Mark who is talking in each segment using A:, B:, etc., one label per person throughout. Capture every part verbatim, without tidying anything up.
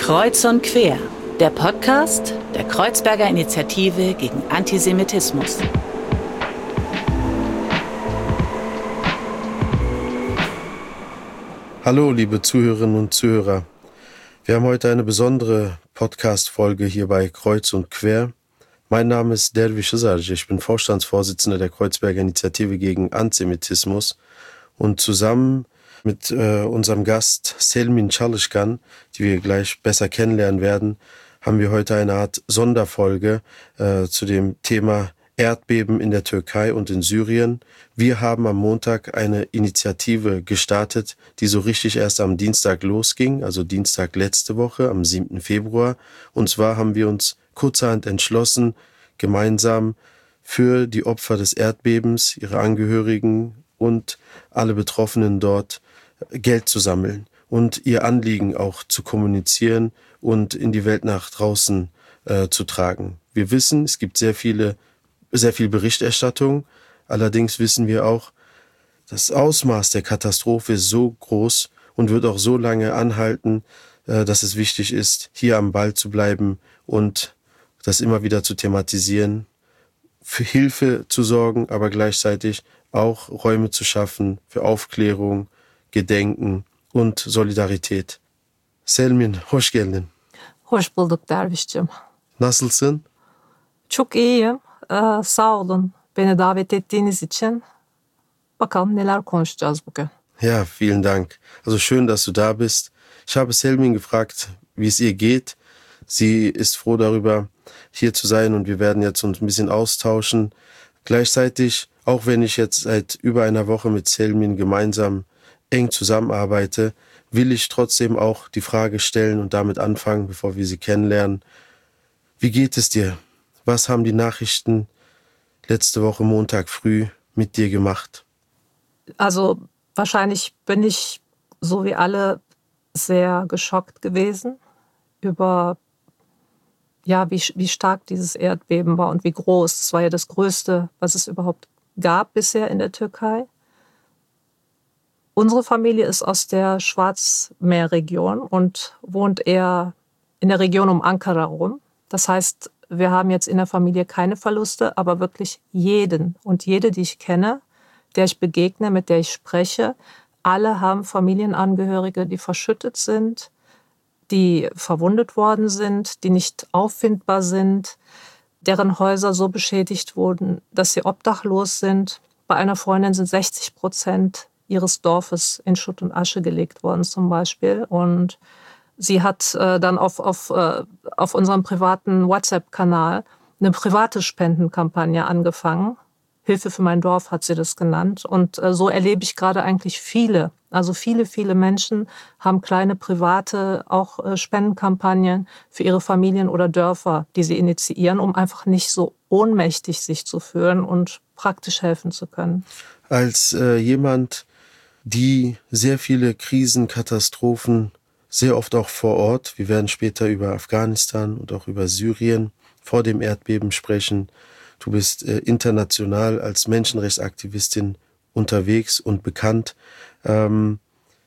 A: Kreuz und Quer, der Podcast der Kreuzberger Initiative gegen Antisemitismus.
B: Hallo, liebe Zuhörerinnen und Zuhörer. Wir haben heute eine besondere Podcast-Folge hier bei Kreuz und Quer. Mein Name ist Derviş Hızarcı, ich bin Vorstandsvorsitzender der Kreuzberger Initiative gegen Antisemitismus und zusammen mit äh, unserem Gast Selmin Çalışkan, die wir gleich besser kennenlernen werden, haben wir heute eine Art Sonderfolge äh, zu dem Thema Erdbeben in der Türkei und in Syrien. Wir haben am Montag eine Initiative gestartet, die so richtig erst am Dienstag losging, also Dienstag letzte Woche, am siebten Februar. Und zwar haben wir uns kurzerhand entschlossen, gemeinsam für die Opfer des Erdbebens, ihre Angehörigen und alle Betroffenen dort Geld zu sammeln und ihr Anliegen auch zu kommunizieren und in die Welt nach draußen äh, zu tragen. Wir wissen, es gibt sehr viele, sehr viel Berichterstattung. Allerdings wissen wir auch, das Ausmaß der Katastrophe ist so groß und wird auch so lange anhalten, äh, dass es wichtig ist, hier am Ball zu bleiben und das immer wieder zu thematisieren, für Hilfe zu sorgen, aber gleichzeitig auch Räume zu schaffen für Aufklärung, Gedenken und Solidarität. Selmin, hoş geldin.
C: Hoş bulduk Derviş'cim.
B: Nasılsın?
C: Çok iyiyim. Ee, sağ olun beni davet ettiğiniz için. Bakalım neler konuşacağız bugün.
B: Ja, vielen Dank. Also schön, dass du da bist. Ich habe Selmin gefragt, wie es ihr geht. Sie ist froh darüber, hier zu sein und wir werden jetzt uns ein bisschen austauschen. Gleichzeitig, auch wenn ich jetzt seit über einer Woche mit Selmin gemeinsam eng zusammenarbeite, will ich trotzdem auch die Frage stellen und damit anfangen, bevor wir sie kennenlernen. Wie geht es dir? Was haben die Nachrichten letzte Woche Montag früh mit dir gemacht?
C: Also wahrscheinlich bin ich, so wie alle, sehr geschockt gewesen über, ja, wie, wie stark dieses Erdbeben war und wie groß. Es war ja das größte, was es überhaupt gab bisher in der Türkei. Unsere Familie ist aus der Schwarzmeerregion und wohnt eher in der Region um Ankara rum. Das heißt, wir haben jetzt in der Familie keine Verluste, aber wirklich jeden und jede, die ich kenne, der ich begegne, mit der ich spreche, alle haben Familienangehörige, die verschüttet sind, die verwundet worden sind, die nicht auffindbar sind, deren Häuser so beschädigt wurden, dass sie obdachlos sind. Bei einer Freundin sind sechzig Prozent ihres Dorfes in Schutt und Asche gelegt worden zum Beispiel. Und sie hat äh, dann auf, auf, äh, auf unserem privaten WhatsApp-Kanal eine private Spendenkampagne angefangen. Hilfe für mein Dorf hat sie das genannt. Und äh, so erlebe ich gerade eigentlich viele, also viele, viele Menschen haben kleine private auch äh, Spendenkampagnen für ihre Familien oder Dörfer, die sie initiieren, um einfach nicht so ohnmächtig sich zu fühlen und praktisch helfen zu können.
B: Als äh, jemand, die sehr viele Krisen, Katastrophen, sehr oft auch vor Ort. Wir werden später über Afghanistan und auch über Syrien vor dem Erdbeben sprechen. Du bist äh, international als Menschenrechtsaktivistin unterwegs und bekannt. Ähm,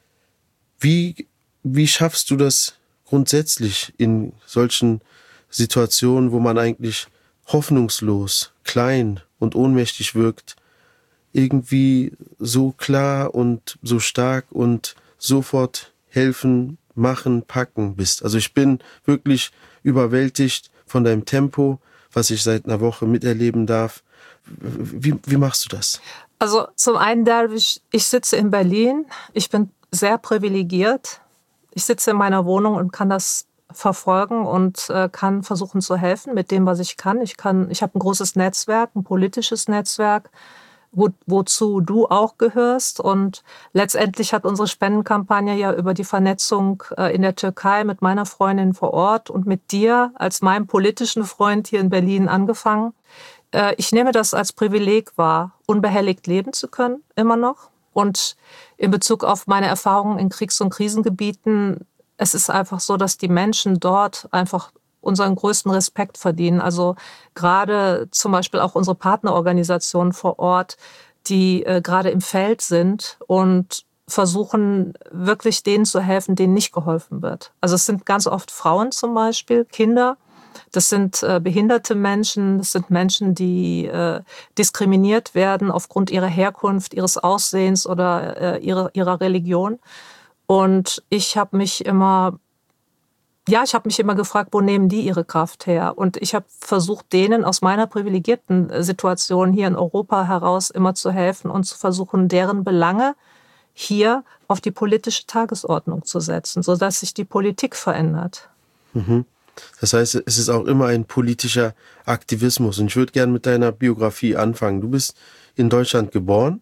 B: wie, wie schaffst du das grundsätzlich in solchen Situationen, wo man eigentlich hoffnungslos, klein und ohnmächtig wirkt, irgendwie so klar und so stark und sofort helfen, machen, packen bist? Also ich bin wirklich überwältigt von deinem Tempo, was ich seit einer Woche miterleben darf. Wie, wie machst du das?
C: Also zum einen, Derviş, ich sitze in Berlin. Ich bin sehr privilegiert. Ich sitze in meiner Wohnung und kann das verfolgen und äh, kann versuchen zu helfen mit dem, was ich kann. Ich kann, ich habe ein großes Netzwerk, ein politisches Netzwerk, Wo, wozu du auch gehörst. Und letztendlich hat unsere Spendenkampagne ja über die Vernetzung äh, in der Türkei mit meiner Freundin vor Ort und mit dir als meinem politischen Freund hier in Berlin angefangen. Äh, ich nehme das als Privileg wahr, unbehelligt leben zu können, immer noch. Und in Bezug auf meine Erfahrungen in Kriegs- und Krisengebieten, es ist einfach so, dass die Menschen dort einfach unseren größten Respekt verdienen. Also gerade zum Beispiel auch unsere Partnerorganisationen vor Ort, die äh, gerade im Feld sind und versuchen, wirklich denen zu helfen, denen nicht geholfen wird. Also es sind ganz oft Frauen zum Beispiel, Kinder, das sind äh, behinderte Menschen, das sind Menschen, die äh, diskriminiert werden aufgrund ihrer Herkunft, ihres Aussehens oder äh, ihrer, ihrer Religion. Und ich habe mich immer, ja, ich habe mich immer gefragt, wo nehmen die ihre Kraft her? Und ich habe versucht, denen aus meiner privilegierten Situation hier in Europa heraus immer zu helfen und zu versuchen, deren Belange hier auf die politische Tagesordnung zu setzen, sodass sich die Politik verändert.
B: Mhm. Das heißt, es ist auch immer ein politischer Aktivismus. Und ich würde gerne mit deiner Biografie anfangen. Du bist in Deutschland geboren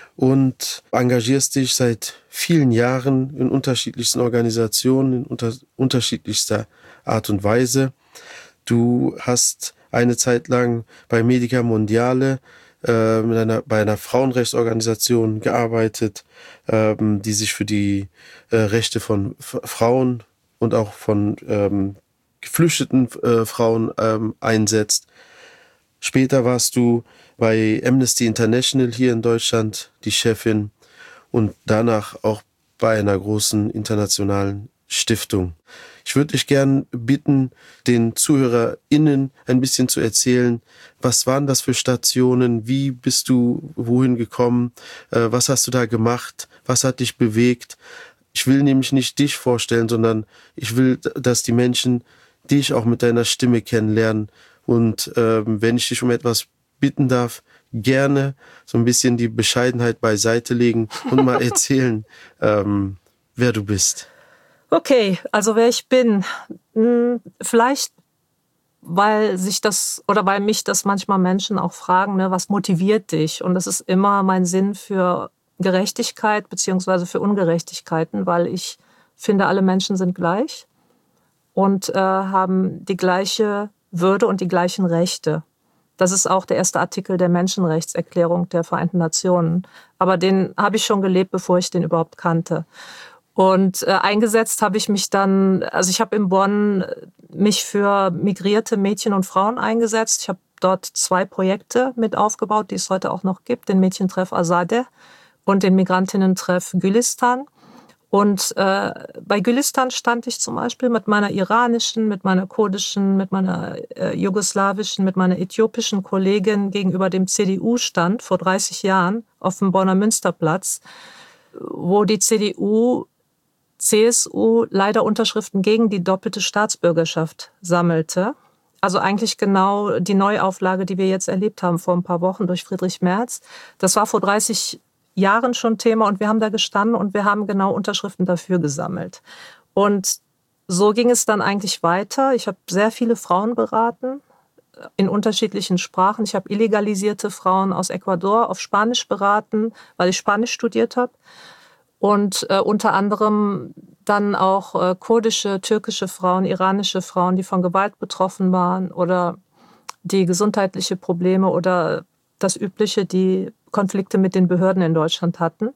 B: und engagierst dich seit vielen Jahren in unterschiedlichsten Organisationen, in unter, unterschiedlichster Art und Weise. Du hast eine Zeit lang bei Medica Mondiale äh, mit einer, bei einer Frauenrechtsorganisation gearbeitet, ähm, die sich für die äh, Rechte von F- Frauen und auch von ähm, geflüchteten äh, Frauen ähm, einsetzt. Später warst du bei Amnesty International hier in Deutschland die Chefin und danach auch bei einer großen internationalen Stiftung. Ich würde dich gern bitten, den ZuhörerInnen ein bisschen zu erzählen, was waren das für Stationen, wie bist du wohin gekommen, äh, was hast du da gemacht, was hat dich bewegt? Ich will nämlich nicht dich vorstellen, sondern ich will, dass die Menschen dich auch mit deiner Stimme kennenlernen. Und ähm, wenn ich dich um etwas bitten darf, gerne so ein bisschen die Bescheidenheit beiseite legen und mal erzählen, ähm, wer du bist.
C: Okay, also wer ich bin. Hm, vielleicht, weil sich das oder weil mich das manchmal Menschen auch fragen, ne, was motiviert dich? Und das ist immer mein Sinn für Gerechtigkeit beziehungsweise für Ungerechtigkeiten, weil ich finde, alle Menschen sind gleich und äh, haben die gleiche Würde und die gleichen Rechte. Das ist auch der erste Artikel der Menschenrechtserklärung der Vereinten Nationen. Aber den habe ich schon gelebt, bevor ich den überhaupt kannte. Und äh, eingesetzt habe ich mich dann, also ich habe in Bonn mich für migrierte Mädchen und Frauen eingesetzt. Ich habe dort zwei Projekte mit aufgebaut, die es heute auch noch gibt, den Mädchentreff Azadeh und den Migrantinnentreff Gülistan. Und äh, bei Gülistan stand ich zum Beispiel mit meiner iranischen, mit meiner kurdischen, mit meiner äh, jugoslawischen, mit meiner äthiopischen Kollegin gegenüber dem C D U-Stand vor dreißig Jahren auf dem Bonner Münsterplatz, wo die C D U, C S U leider Unterschriften gegen die doppelte Staatsbürgerschaft sammelte. Also eigentlich genau die Neuauflage, die wir jetzt erlebt haben vor ein paar Wochen durch Friedrich Merz. Das war vor dreißig Jahren schon Thema und wir haben da gestanden und wir haben genau Unterschriften dafür gesammelt. Und so ging es dann eigentlich weiter. Ich habe sehr viele Frauen beraten in unterschiedlichen Sprachen. Ich habe illegalisierte Frauen aus Ecuador auf Spanisch beraten, weil ich Spanisch studiert habe. Und äh, unter anderem dann auch äh, kurdische, türkische Frauen, iranische Frauen, die von Gewalt betroffen waren oder die gesundheitliche Probleme oder das Übliche, die Konflikte mit den Behörden in Deutschland hatten.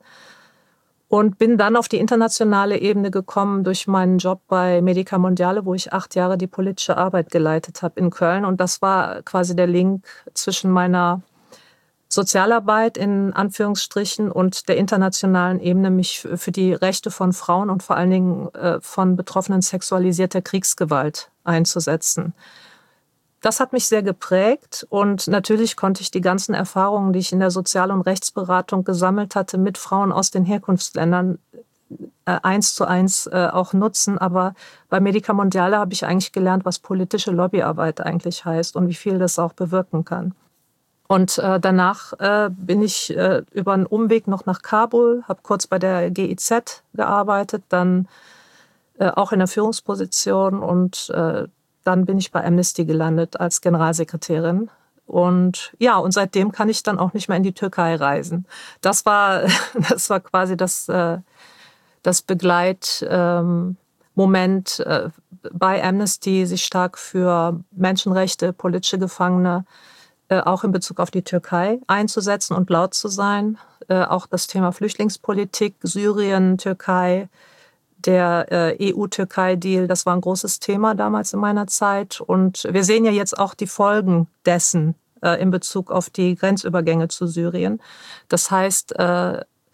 C: Und bin dann auf die internationale Ebene gekommen durch meinen Job bei Medica Mondiale, wo ich acht Jahre die politische Arbeit geleitet habe in Köln. Und das war quasi der Link zwischen meiner Sozialarbeit in Anführungsstrichen und der internationalen Ebene, mich für die Rechte von Frauen und vor allen Dingen von Betroffenen sexualisierter Kriegsgewalt einzusetzen. Das hat mich sehr geprägt und natürlich konnte ich die ganzen Erfahrungen, die ich in der Sozial- und Rechtsberatung gesammelt hatte, mit Frauen aus den Herkunftsländern äh, eins zu eins äh, auch nutzen. Aber bei Medica Mondiale habe ich eigentlich gelernt, was politische Lobbyarbeit eigentlich heißt und wie viel das auch bewirken kann. Und äh, danach äh, bin ich äh, über einen Umweg noch nach Kabul, habe kurz bei der G I Z gearbeitet, dann äh, auch in der Führungsposition und äh, dann bin ich bei Amnesty gelandet als Generalsekretärin. Und ja, und seitdem kann ich dann auch nicht mehr in die Türkei reisen. Das war, das war quasi das, das Begleitmoment bei Amnesty, sich stark für Menschenrechte, politische Gefangene, auch in Bezug auf die Türkei einzusetzen und laut zu sein. Auch das Thema Flüchtlingspolitik, Syrien, Türkei, der äh, E U-Türkei-Deal, das war ein großes Thema damals in meiner Zeit. Und wir sehen ja jetzt auch die Folgen dessen äh, in Bezug auf die Grenzübergänge zu Syrien. Das heißt, äh,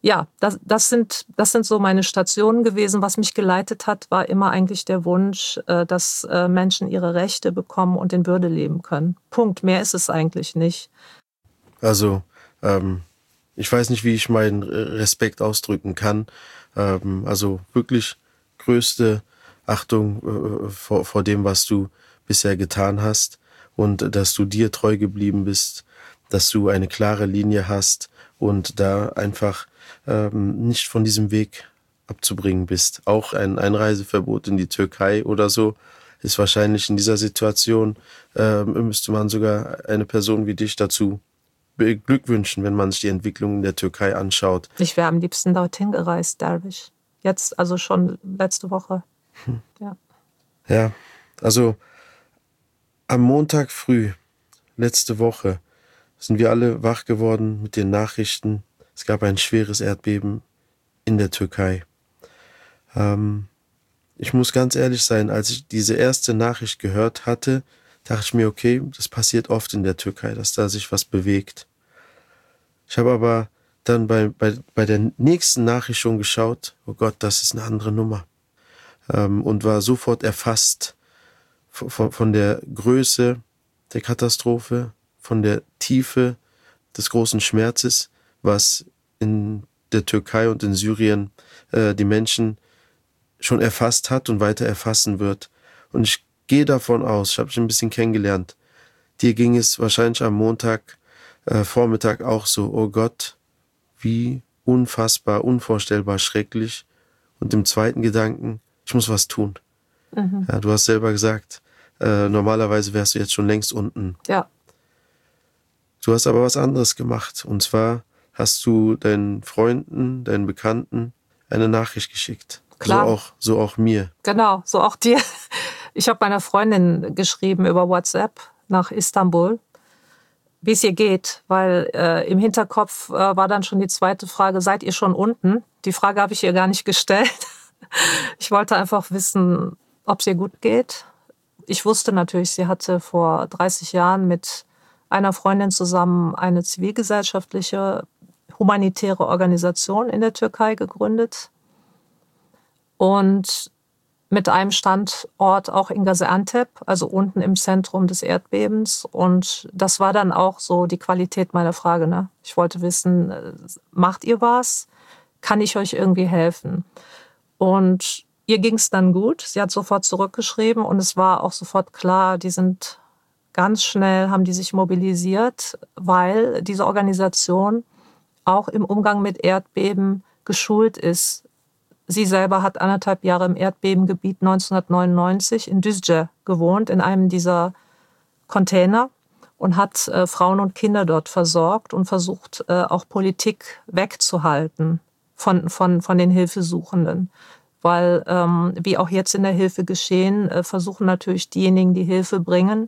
C: ja, das, das, sind, das sind so meine Stationen gewesen. Was mich geleitet hat, war immer eigentlich der Wunsch, dass Menschen ihre Rechte bekommen und in Würde leben können. Punkt. Mehr ist es eigentlich nicht.
B: Also, ähm, ich weiß nicht, wie ich meinen Respekt ausdrücken kann. Ähm, also wirklich größte Achtung äh, vor, vor dem, was du bisher getan hast und dass du dir treu geblieben bist, dass du eine klare Linie hast und da einfach ähm, nicht von diesem Weg abzubringen bist. Auch ein Einreiseverbot in die Türkei oder so ist wahrscheinlich in dieser Situation, äh, müsste man sogar eine Person wie dich dazu beglückwünschen, wenn man sich die Entwicklung in der Türkei anschaut.
C: Ich wäre am liebsten dorthin gereist, Derwisch. Jetzt, also schon letzte Woche. Hm. Ja.
B: Ja, also am Montag früh, letzte Woche, sind wir alle wach geworden mit den Nachrichten. Es gab ein schweres Erdbeben in der Türkei. Ähm, ich muss ganz ehrlich sein, als ich diese erste Nachricht gehört hatte, dachte ich mir, okay, das passiert oft in der Türkei, dass da sich was bewegt. Ich habe aber dann bei, bei, bei der nächsten Nachricht schon geschaut, oh Gott, das ist eine andere Nummer. Ähm, und war sofort erfasst von, von der Größe der Katastrophe, von der Tiefe des großen Schmerzes, was in der Türkei und in Syrien äh, die Menschen schon erfasst hat und weiter erfassen wird. Und ich gehe davon aus, ich habe dich ein bisschen kennengelernt, dir ging es wahrscheinlich am Montag äh, Vormittag auch so, oh Gott, wie unfassbar, unvorstellbar schrecklich. Und im zweiten Gedanken, ich muss was tun. Mhm. Ja, du hast selber gesagt, äh, normalerweise wärst du jetzt schon längst unten.
C: Ja.
B: Du hast aber was anderes gemacht. Und zwar hast du deinen Freunden, deinen Bekannten eine Nachricht geschickt.
C: Klar.
B: So auch, so auch mir.
C: Genau, so auch dir. Ich habe meiner Freundin geschrieben über WhatsApp nach Istanbul, wie es ihr geht, weil äh, im Hinterkopf äh, war dann schon die zweite Frage, seid ihr schon unten? Die Frage habe ich ihr gar nicht gestellt. Ich wollte einfach wissen, ob es ihr gut geht. Ich wusste natürlich, sie hatte vor dreißig Jahren mit einer Freundin zusammen eine zivilgesellschaftliche, humanitäre Organisation in der Türkei gegründet. Und mit einem Standort auch in Gaziantep, also unten im Zentrum des Erdbebens. Und das war dann auch so die Qualität meiner Frage. Ne? Ich wollte wissen, macht ihr was? Kann ich euch irgendwie helfen? Und ihr ging es dann gut. Sie hat sofort zurückgeschrieben und es war auch sofort klar, die sind ganz schnell, haben die sich mobilisiert, weil diese Organisation auch im Umgang mit Erdbeben geschult ist. Sie selber hat anderthalb Jahre im Erdbebengebiet neunzehnhundertneunundneunzig in Düzce gewohnt, in einem dieser Container und hat äh, Frauen und Kinder dort versorgt und versucht, äh, auch Politik wegzuhalten von, von, von den Hilfesuchenden. Weil, ähm, wie auch jetzt in der Hilfe geschehen, äh, versuchen natürlich diejenigen, die Hilfe bringen,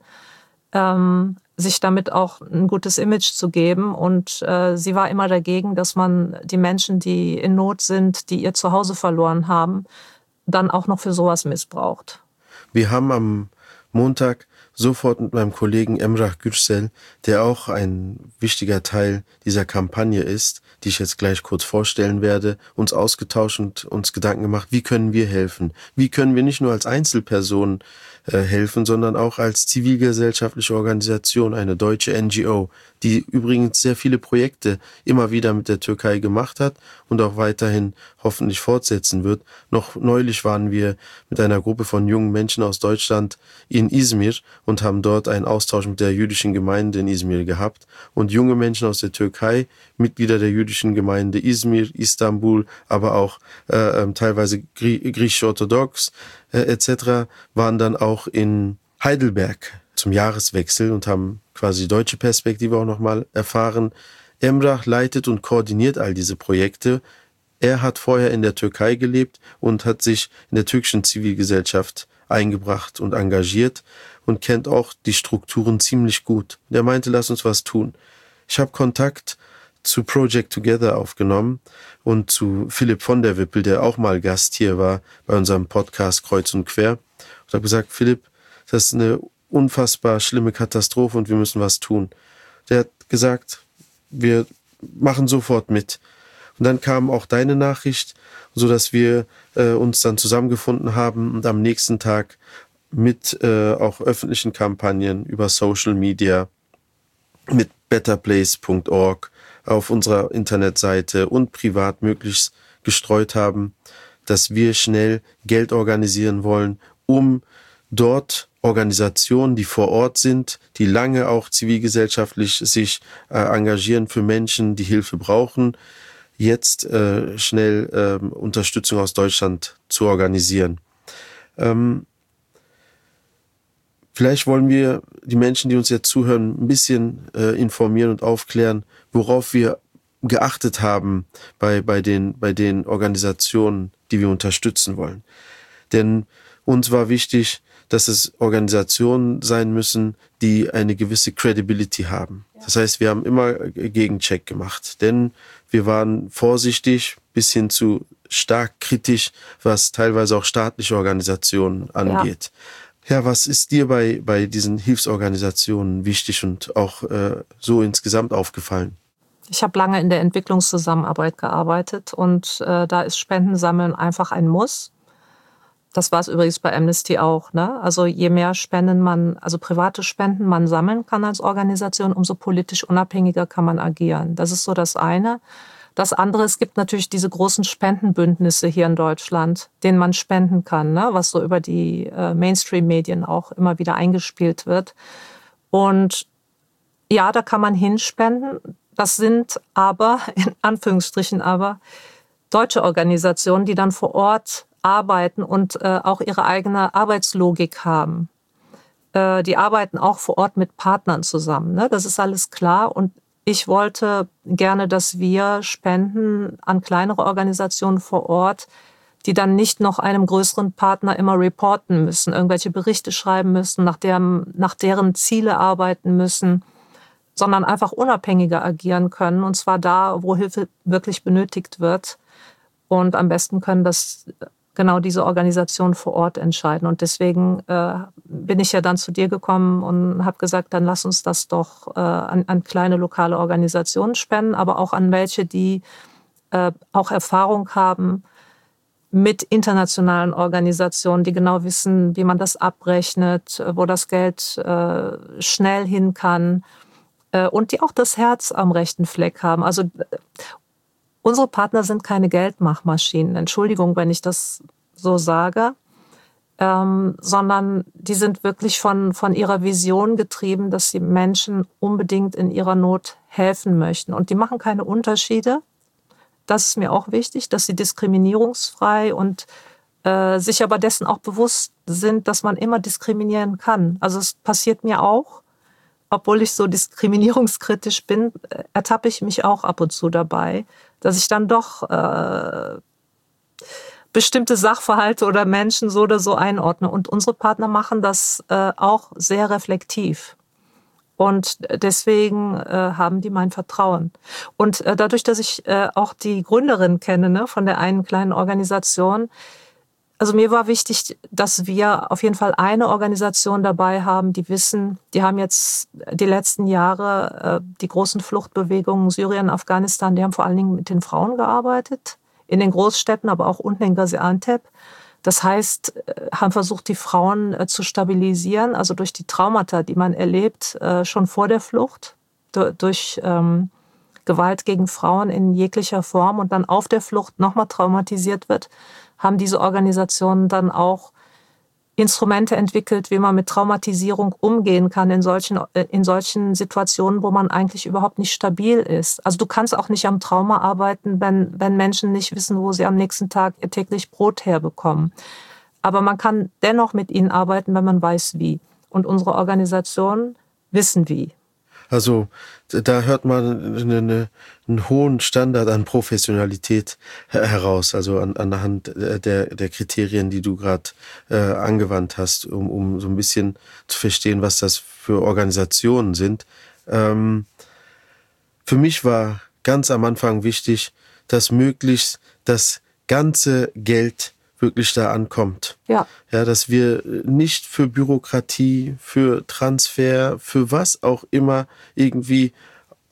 C: ähm, sich damit auch ein gutes Image zu geben. Und äh, sie war immer dagegen, dass man die Menschen, die in Not sind, die ihr Zuhause verloren haben, dann auch noch für sowas missbraucht.
B: Wir haben am Montag sofort mit meinem Kollegen Emrah Gürsel, der auch ein wichtiger Teil dieser Kampagne ist, die ich jetzt gleich kurz vorstellen werde, uns ausgetauscht und uns Gedanken gemacht, wie können wir helfen? Wie können wir nicht nur als Einzelpersonen äh, helfen, sondern auch als zivilgesellschaftliche Organisation, eine deutsche N G O, die übrigens sehr viele Projekte immer wieder mit der Türkei gemacht hat und auch weiterhin hoffentlich fortsetzen wird. Noch neulich waren wir mit einer Gruppe von jungen Menschen aus Deutschland in Izmir und haben dort einen Austausch mit der jüdischen Gemeinde in Izmir gehabt. Und junge Menschen aus der Türkei, Mitglieder der jüdischen Gemeinde Izmir, Istanbul, aber auch äh, teilweise Grie- griechisch-orthodox äh, et cetera, waren dann auch in Heidelberg zum Jahreswechsel und haben quasi die deutsche Perspektive auch nochmal erfahren. Emrah leitet und koordiniert all diese Projekte. Er hat vorher in der Türkei gelebt und hat sich in der türkischen Zivilgesellschaft eingebracht und engagiert und kennt auch die Strukturen ziemlich gut. Der meinte, lass uns was tun. Ich habe Kontakt zu Project Together aufgenommen und zu Philipp von der Wippel, der auch mal Gast hier war bei unserem Podcast Kreuz und Quer. Und habe gesagt, Philipp, das ist eine unfassbar schlimme Katastrophe und wir müssen was tun. Der hat gesagt, wir machen sofort mit. Und dann kam auch deine Nachricht, sodass wir äh, uns dann zusammengefunden haben und am nächsten Tag mit äh, auch öffentlichen Kampagnen über Social Media, mit better place punkt org auf unserer Internetseite und privat möglichst gestreut haben, dass wir schnell Geld organisieren wollen, um dort Organisationen, die vor Ort sind, die lange auch zivilgesellschaftlich sich äh, engagieren für Menschen, die Hilfe brauchen, jetzt äh, schnell äh, Unterstützung aus Deutschland zu organisieren. Ähm, vielleicht wollen wir die Menschen, die uns jetzt zuhören, ein bisschen äh, informieren und aufklären, worauf wir geachtet haben bei, bei, den, bei den Organisationen, die wir unterstützen wollen. Denn uns war wichtig, dass es Organisationen sein müssen, die eine gewisse Credibility haben. Das heißt, wir haben immer Gegencheck gemacht, denn wir waren vorsichtig bis hin zu stark kritisch, was teilweise auch staatliche Organisationen angeht. Ja, ja, was ist dir bei, bei diesen Hilfsorganisationen wichtig und auch äh, so insgesamt aufgefallen?
C: Ich habe lange in der Entwicklungszusammenarbeit gearbeitet und äh, da ist Spendensammeln einfach ein Muss. Das war es übrigens bei Amnesty auch, ne? Also je mehr Spenden man, also private Spenden man sammeln kann als Organisation, umso politisch unabhängiger kann man agieren. Das ist so das eine. Das andere, es gibt natürlich diese großen Spendenbündnisse hier in Deutschland, denen man spenden kann, ne? Was so über die äh, Mainstream-Medien auch immer wieder eingespielt wird. Und ja, da kann man hinspenden. Das sind aber, in Anführungsstrichen aber, deutsche Organisationen, die dann vor Ort arbeiten und äh, auch ihre eigene Arbeitslogik haben. Äh, die arbeiten auch vor Ort mit Partnern zusammen, ne? Das ist alles klar. Und ich wollte gerne, dass wir spenden an kleinere Organisationen vor Ort, die dann nicht noch einem größeren Partner immer reporten müssen, irgendwelche Berichte schreiben müssen, nach deren, nach deren Ziele arbeiten müssen, sondern einfach unabhängiger agieren können, und zwar da, wo Hilfe wirklich benötigt wird. Und am besten können das genau diese Organisationen vor Ort entscheiden. Und deswegen äh, bin ich ja dann zu dir gekommen und habe gesagt, dann lass uns das doch äh, an, an kleine lokale Organisationen spenden, aber auch an welche, die äh, auch Erfahrung haben mit internationalen Organisationen, die genau wissen, wie man das abrechnet, wo das Geld äh, schnell hin kann äh, und die auch das Herz am rechten Fleck haben. Also unsere Partner sind keine Geldmachmaschinen, Entschuldigung, wenn ich das so sage, ähm, sondern die sind wirklich von, von ihrer Vision getrieben, dass sie Menschen unbedingt in ihrer Not helfen möchten. Und die machen keine Unterschiede. Das ist mir auch wichtig, dass sie diskriminierungsfrei und äh, sich aber dessen auch bewusst sind, dass man immer diskriminieren kann. Also es passiert mir auch. Obwohl ich so diskriminierungskritisch bin, ertappe ich mich auch ab und zu dabei, dass ich dann doch äh, bestimmte Sachverhalte oder Menschen so oder so einordne. Und unsere Partner machen das äh, auch sehr reflektiv. Und deswegen äh, haben die mein Vertrauen. Und äh, dadurch, dass ich äh, auch die Gründerin kenne, ne, von der einen kleinen Organisation, also mir war wichtig, dass wir auf jeden Fall eine Organisation dabei haben, die wissen, die haben jetzt die letzten Jahre äh, die großen Fluchtbewegungen Syrien, Afghanistan, die haben vor allen Dingen mit den Frauen gearbeitet, in den Großstädten, aber auch unten in Gaziantep. Das heißt, äh, haben versucht, die Frauen äh, zu stabilisieren, also durch die Traumata, die man erlebt, äh, schon vor der Flucht, d- durch ähm, Gewalt gegen Frauen in jeglicher Form und dann auf der Flucht nochmal traumatisiert wird, haben diese Organisationen dann auch Instrumente entwickelt, wie man mit Traumatisierung umgehen kann in solchen, in solchen Situationen, wo man eigentlich überhaupt nicht stabil ist. Also du kannst auch nicht am Trauma arbeiten, wenn, wenn Menschen nicht wissen, wo sie am nächsten Tag ihr täglich Brot herbekommen. Aber man kann dennoch mit ihnen arbeiten, wenn man weiß, wie. Und unsere Organisationen wissen, wie.
B: Also da hört man eine, eine, einen hohen Standard an Professionalität heraus, also an, anhand der, der Kriterien, die du gerade äh, angewandt hast, um, um so ein bisschen zu verstehen, was das für Organisationen sind. Ähm, für mich war ganz am Anfang wichtig, dass möglichst das ganze Geld wirklich da ankommt.
C: Ja.
B: Ja, dass wir nicht für Bürokratie, für Transfer, für was auch immer irgendwie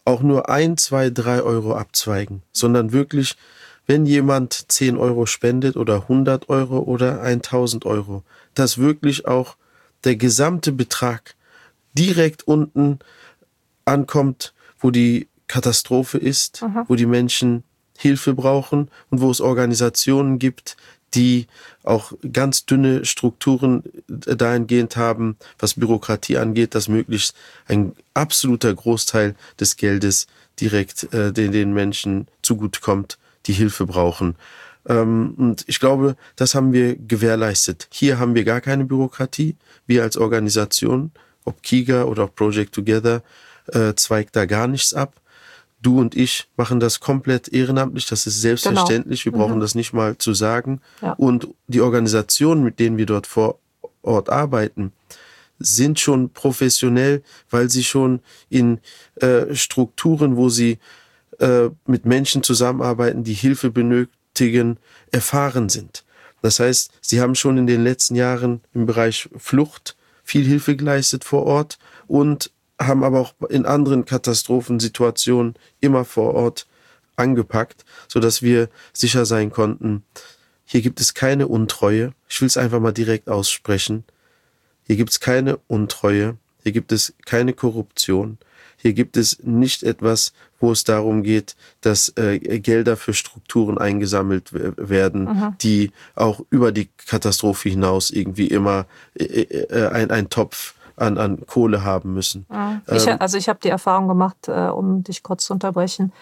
B: auch nur ein, zwei, drei Euro abzweigen, sondern wirklich, wenn jemand zehn Euro spendet oder hundert Euro oder tausend Euro, dass wirklich auch der gesamte Betrag direkt unten ankommt, wo die Katastrophe ist, mhm. wo die Menschen Hilfe brauchen und wo es Organisationen gibt, die auch ganz dünne Strukturen dahingehend haben, was Bürokratie angeht, dass möglichst ein absoluter Großteil des Geldes direkt äh, den, den Menschen zugutekommt, die Hilfe brauchen. Ähm, und ich glaube, das haben wir gewährleistet. Hier haben wir gar keine Bürokratie. Wir als Organisation, ob KIGA oder auch Project Together, äh, zweigt da gar nichts ab. Du und ich machen das komplett ehrenamtlich, das ist selbstverständlich, genau. Wir brauchen mhm. das nicht mal zu sagen. Ja. Und die Organisationen, mit denen wir dort vor Ort arbeiten, sind schon professionell, weil sie schon in äh, Strukturen, wo sie äh, mit Menschen zusammenarbeiten, die Hilfe benötigen, erfahren sind. Das heißt, sie haben schon in den letzten Jahren im Bereich Flucht viel Hilfe geleistet vor Ort und haben aber auch in anderen Katastrophensituationen immer vor Ort angepackt, sodass wir sicher sein konnten, hier gibt es keine Untreue. Ich will es einfach mal direkt aussprechen. Hier gibt es keine Untreue. Hier gibt es keine Korruption. Hier gibt es nicht etwas, wo es darum geht, dass äh, Gelder für Strukturen eingesammelt w- werden, mhm. die auch über die Katastrophe hinaus irgendwie immer äh, äh, ein, ein Topf An, an Kohle haben müssen.
C: Ich, also ich habe die Erfahrung gemacht, äh, um dich kurz zu unterbrechen,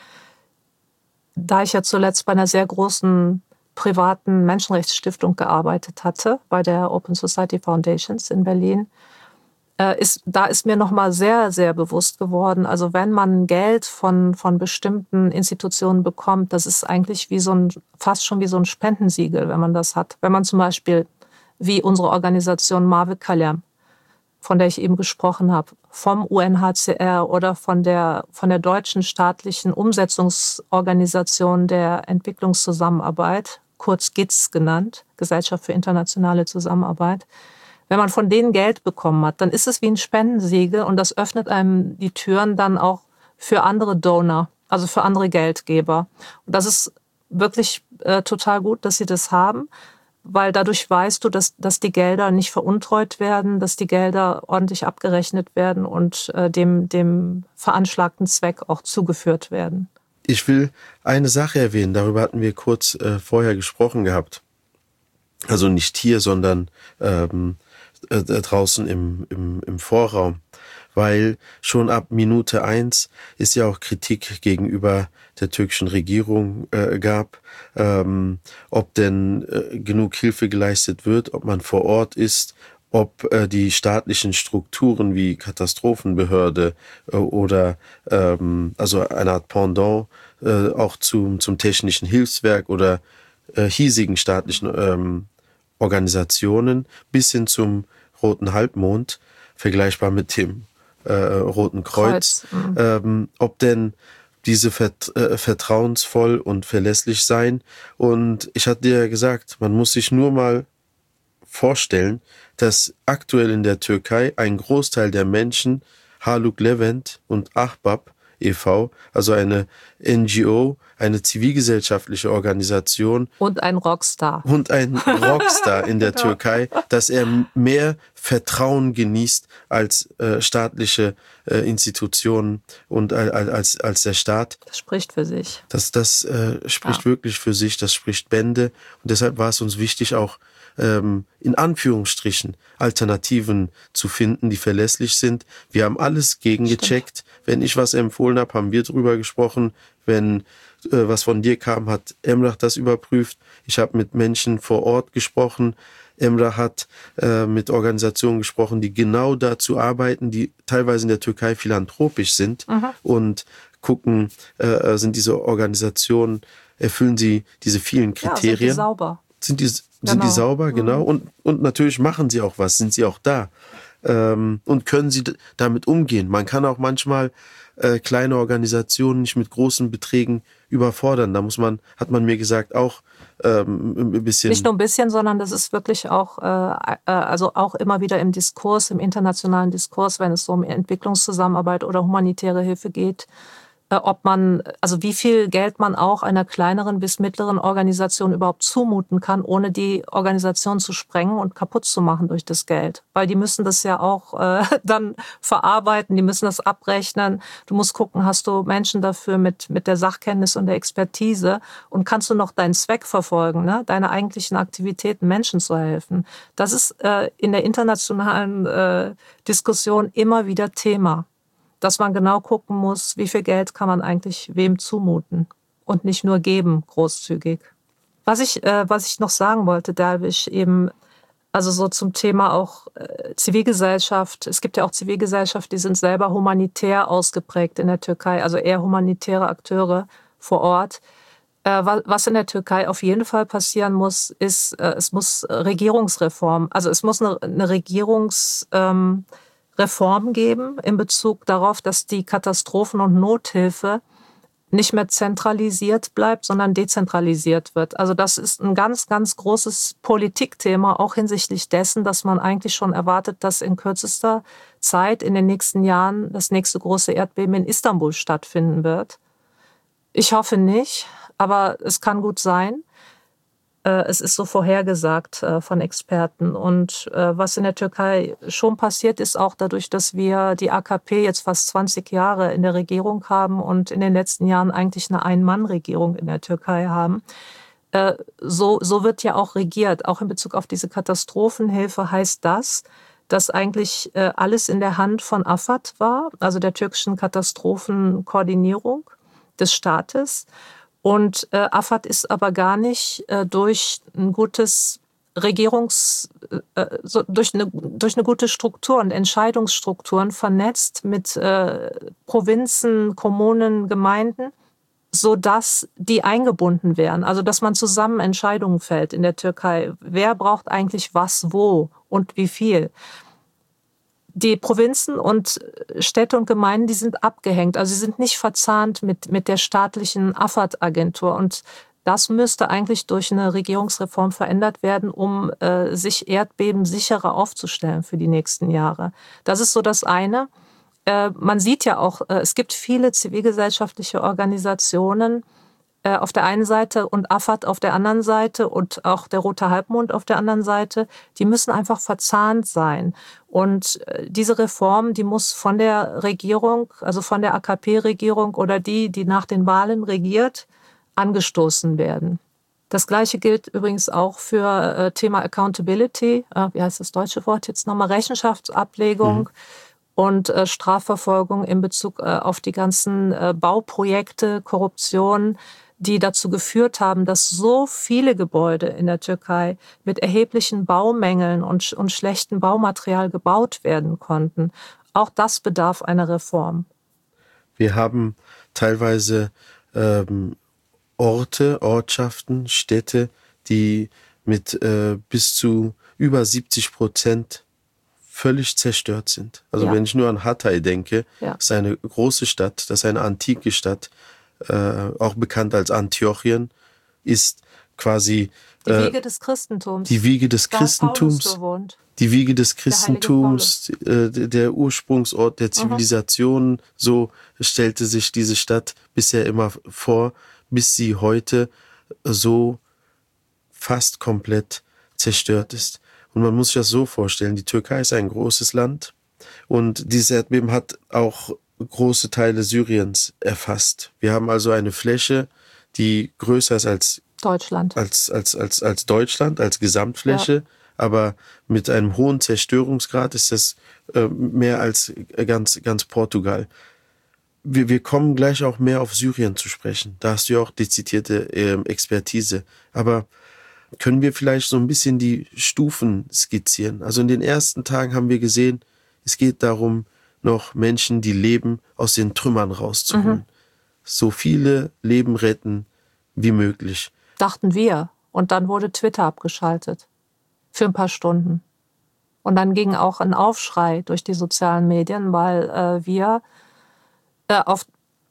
C: da ich ja zuletzt bei einer sehr großen privaten Menschenrechtsstiftung gearbeitet hatte, bei der Open Society Foundations in Berlin, äh, ist, da ist mir nochmal sehr, sehr bewusst geworden, also wenn man Geld von, von bestimmten Institutionen bekommt, das ist eigentlich wie so ein, fast schon wie so ein Spendensiegel, wenn man das hat. Wenn man zum Beispiel, wie unsere Organisation Mavi Kalem, von der ich eben gesprochen habe, vom U N H C R oder von der, von der deutschen staatlichen Umsetzungsorganisation der Entwicklungszusammenarbeit, kurz G I Z genannt, Gesellschaft für internationale Zusammenarbeit. Wenn man von denen Geld bekommen hat, dann ist es wie ein Spendensiegel und das öffnet einem die Türen dann auch für andere Donor, also für andere Geldgeber. Und das ist wirklich äh, total gut, dass sie das haben. Weil dadurch weißt du, dass, dass die Gelder nicht veruntreut werden, dass die Gelder ordentlich abgerechnet werden und äh, dem, dem veranschlagten Zweck auch zugeführt werden.
B: Ich will eine Sache erwähnen, darüber hatten wir kurz äh, vorher gesprochen gehabt. Also nicht hier, sondern ähm, äh, draußen im, im, im Vorraum. Weil schon ab Minute eins ist ja auch Kritik gegenüber der türkischen Regierung äh, gab, ähm, ob denn äh, genug Hilfe geleistet wird, ob man vor Ort ist, ob äh, die staatlichen Strukturen wie Katastrophenbehörde äh, oder ähm, also eine Art Pendant äh, auch zum, zum technischen Hilfswerk oder äh, hiesigen staatlichen ähm, Organisationen bis hin zum Roten Halbmond, vergleichbar mit dem Äh, Roten Kreuz, Kreuz. Mhm. Ähm, ob denn diese vert- äh, vertrauensvoll und verlässlich sein. Und ich hatte dir ja gesagt, man muss sich nur mal vorstellen, dass aktuell in der Türkei ein Großteil der Menschen Haluk Levent und Ahbab e V, also eine N G O, eine zivilgesellschaftliche Organisation.
C: Und ein Rockstar.
B: Und ein Rockstar in der Türkei, dass er mehr Vertrauen genießt als äh, staatliche äh, Institutionen und äh, als, als der Staat.
C: Das spricht für sich.
B: Das, das äh, spricht ja. wirklich für sich, das spricht Bände. Und deshalb war es uns wichtig, auch ähm, in Anführungsstrichen Alternativen zu finden, die verlässlich sind. Wir haben alles gegengecheckt. Stimmt. Wenn ich was empfohlen habe, haben wir drüber gesprochen. Wenn äh, was von dir kam, hat Emrah das überprüft. Ich habe mit Menschen vor Ort gesprochen. Emrah hat äh, mit Organisationen gesprochen, die genau dazu arbeiten, die teilweise in der Türkei philanthropisch sind mhm. und gucken, äh, sind diese Organisationen, erfüllen sie diese vielen Kriterien. Ja, sind die
C: sauber?
B: Sind die, sind genau. die sauber, genau. Mhm. Und, und natürlich machen sie auch was, sind sie auch da. Ähm, und können sie d- damit umgehen. Man kann auch manchmal äh, kleine Organisationen nicht mit großen Beträgen überfordern. Da muss man, hat man mir gesagt, auch ähm, ein bisschen...
C: Nicht nur ein bisschen, sondern das ist wirklich auch, äh, also auch immer wieder im Diskurs, im internationalen Diskurs, wenn es so um Entwicklungszusammenarbeit oder humanitäre Hilfe geht, ob man, also wie viel Geld man auch einer kleineren bis mittleren Organisation überhaupt zumuten kann, ohne die Organisation zu sprengen und kaputt zu machen durch das Geld. Weil die müssen das ja auch äh, dann verarbeiten, die müssen das abrechnen. Du musst gucken, hast du Menschen dafür mit, mit der Sachkenntnis und der Expertise und kannst du noch deinen Zweck verfolgen, ne? Deine eigentlichen Aktivitäten, Menschen zu helfen. Das ist äh, in der internationalen äh, Diskussion immer wieder Thema. Dass man genau gucken muss, wie viel Geld kann man eigentlich wem zumuten und nicht nur geben, großzügig. Was ich, äh, was ich noch sagen wollte, Derwisch, eben, also so zum Thema auch äh, Zivilgesellschaft. Es gibt ja auch Zivilgesellschaft, die sind selber humanitär ausgeprägt in der Türkei, also eher humanitäre Akteure vor Ort. Äh, was in der Türkei auf jeden Fall passieren muss, ist, äh, es muss Regierungsreform, also es muss eine, eine Regierungs... Ähm, Reform geben in Bezug darauf, dass die Katastrophen- und Nothilfe nicht mehr zentralisiert bleibt, sondern dezentralisiert wird. Also das ist ein ganz, ganz großes Politikthema, auch hinsichtlich dessen, dass man eigentlich schon erwartet, dass in kürzester Zeit in den nächsten Jahren das nächste große Erdbeben in Istanbul stattfinden wird. Ich hoffe nicht, aber es kann gut sein. Es ist so vorhergesagt von Experten. Und was in der Türkei schon passiert, ist auch dadurch, dass wir die A K P jetzt fast zwanzig Jahre in der Regierung haben und in den letzten Jahren eigentlich eine Ein-Mann-Regierung in der Türkei haben. So, so wird ja auch regiert. Auch in Bezug auf diese Katastrophenhilfe heißt das, dass eigentlich alles in der Hand von AFAD war, also der türkischen Katastrophenkoordinierung des Staates. Und äh, AFAD ist aber gar nicht äh, durch ein gutes Regierungs, äh, so, durch, eine, durch eine gute Struktur und Entscheidungsstrukturen vernetzt mit äh, Provinzen, Kommunen, Gemeinden, sodass die eingebunden wären. Also dass man zusammen Entscheidungen fällt in der Türkei. Wer braucht eigentlich was, wo und wie viel? Die Provinzen und Städte und Gemeinden, die sind abgehängt. Also sie sind nicht verzahnt mit, mit der staatlichen AFAD-Agentur. Und das müsste eigentlich durch eine Regierungsreform verändert werden, um äh, sich erdbebensicherer aufzustellen für die nächsten Jahre. Das ist so das eine. Äh, man sieht ja auch, äh, es gibt viele zivilgesellschaftliche Organisationen, auf der einen Seite und AFAD auf der anderen Seite und auch der Rote Halbmond auf der anderen Seite, die müssen einfach verzahnt sein. Und diese Reform, die muss von der Regierung, also von der A K P-Regierung oder die, die nach den Wahlen regiert, angestoßen werden. Das Gleiche gilt übrigens auch für Thema Accountability, wie heißt das deutsche Wort jetzt nochmal, Rechenschaftsablegung. Mhm. Und äh, Strafverfolgung in Bezug äh, auf die ganzen äh, Bauprojekte, Korruption, die dazu geführt haben, dass so viele Gebäude in der Türkei mit erheblichen Baumängeln und, und schlechtem Baumaterial gebaut werden konnten. Auch das bedarf einer Reform.
B: Wir haben teilweise ähm, Orte, Ortschaften, Städte, die mit äh, bis zu über siebzig Prozent völlig zerstört sind. Also ja. Wenn ich nur an Hatay denke, ja. Das ist eine große Stadt, das ist eine antike Stadt, äh, auch bekannt als Antiochien, ist quasi
C: die Wiege äh, des Christentums.
B: Die Wiege des da Christentums. Die Wiege des Christentums, der, äh, der Ursprungsort der Zivilisation. Mhm. So stellte sich diese Stadt bisher immer vor, bis sie heute so fast komplett zerstört ist. Und man muss sich das so vorstellen, die Türkei ist ein großes Land und dieses Erdbeben hat auch große Teile Syriens erfasst. Wir haben also eine Fläche, die größer ist als
C: Deutschland,
B: als, als, als, als Deutschland, als Gesamtfläche, ja. Aber mit einem hohen Zerstörungsgrad ist das äh, mehr als ganz, ganz Portugal. Wir, wir kommen gleich auch mehr auf Syrien zu sprechen. Da hast du ja auch dezidierte äh, Expertise. Aber können wir vielleicht so ein bisschen die Stufen skizzieren? Also in den ersten Tagen haben wir gesehen, es geht darum, noch Menschen, die leben, aus den Trümmern rauszuholen. Mhm. So viele Leben retten wie möglich.
C: Dachten wir. Und dann wurde Twitter abgeschaltet. Für ein paar Stunden. Und dann ging auch ein Aufschrei durch die sozialen Medien, weil äh, wir äh, auf...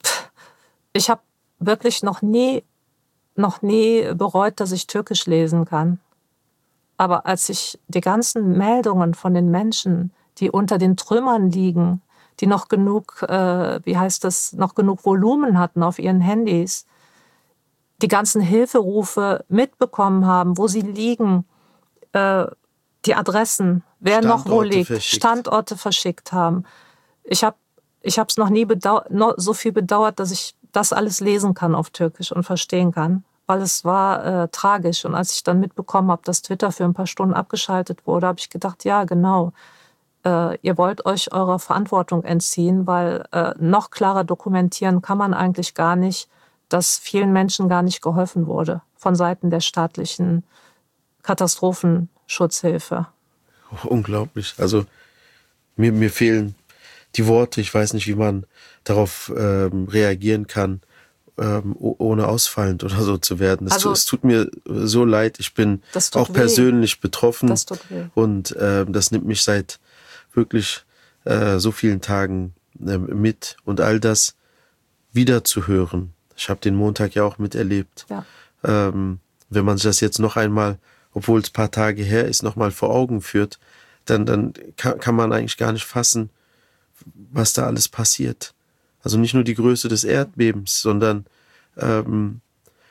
C: Ich habe wirklich noch nie noch nie bereut, dass ich Türkisch lesen kann. Aber als ich die ganzen Meldungen von den Menschen, die unter den Trümmern liegen, die noch genug, äh, wie heißt das, noch genug Volumen hatten auf ihren Handys, die ganzen Hilferufe mitbekommen haben, wo sie liegen, äh, die Adressen, wer
B: Standorte
C: noch wo liegt,
B: verschickt.
C: Standorte verschickt haben. Ich habe ich habe es noch nie bedau- noch so viel bedauert, dass ich das alles lesen kann auf Türkisch und verstehen kann, weil es war äh, tragisch. Und als ich dann mitbekommen habe, dass Twitter für ein paar Stunden abgeschaltet wurde, habe ich gedacht, ja, genau, äh, ihr wollt euch eurer Verantwortung entziehen, weil äh, noch klarer dokumentieren kann man eigentlich gar nicht, dass vielen Menschen gar nicht geholfen wurde von Seiten der staatlichen Katastrophenschutzhilfe.
B: Unglaublich. Also mir, mir fehlen die Worte. Ich weiß nicht, wie man darauf ähm, reagieren kann, ähm, ohne ausfallend oder so zu werden. Es,
C: Also,
B: tu, es tut mir so leid. Ich bin
C: Das tut
B: auch
C: weh.
B: persönlich betroffen.
C: Das tut weh.
B: Und ähm, das nimmt mich seit wirklich äh, so vielen Tagen äh, mit. Und all das wieder zu hören. Ich habe den Montag ja auch miterlebt.
C: Ja.
B: Ähm, wenn man sich das jetzt noch einmal, obwohl es ein paar Tage her ist, noch mal vor Augen führt, dann, dann kann, kann man eigentlich gar nicht fassen, was da alles passiert. Also nicht nur die Größe des Erdbebens, sondern ähm,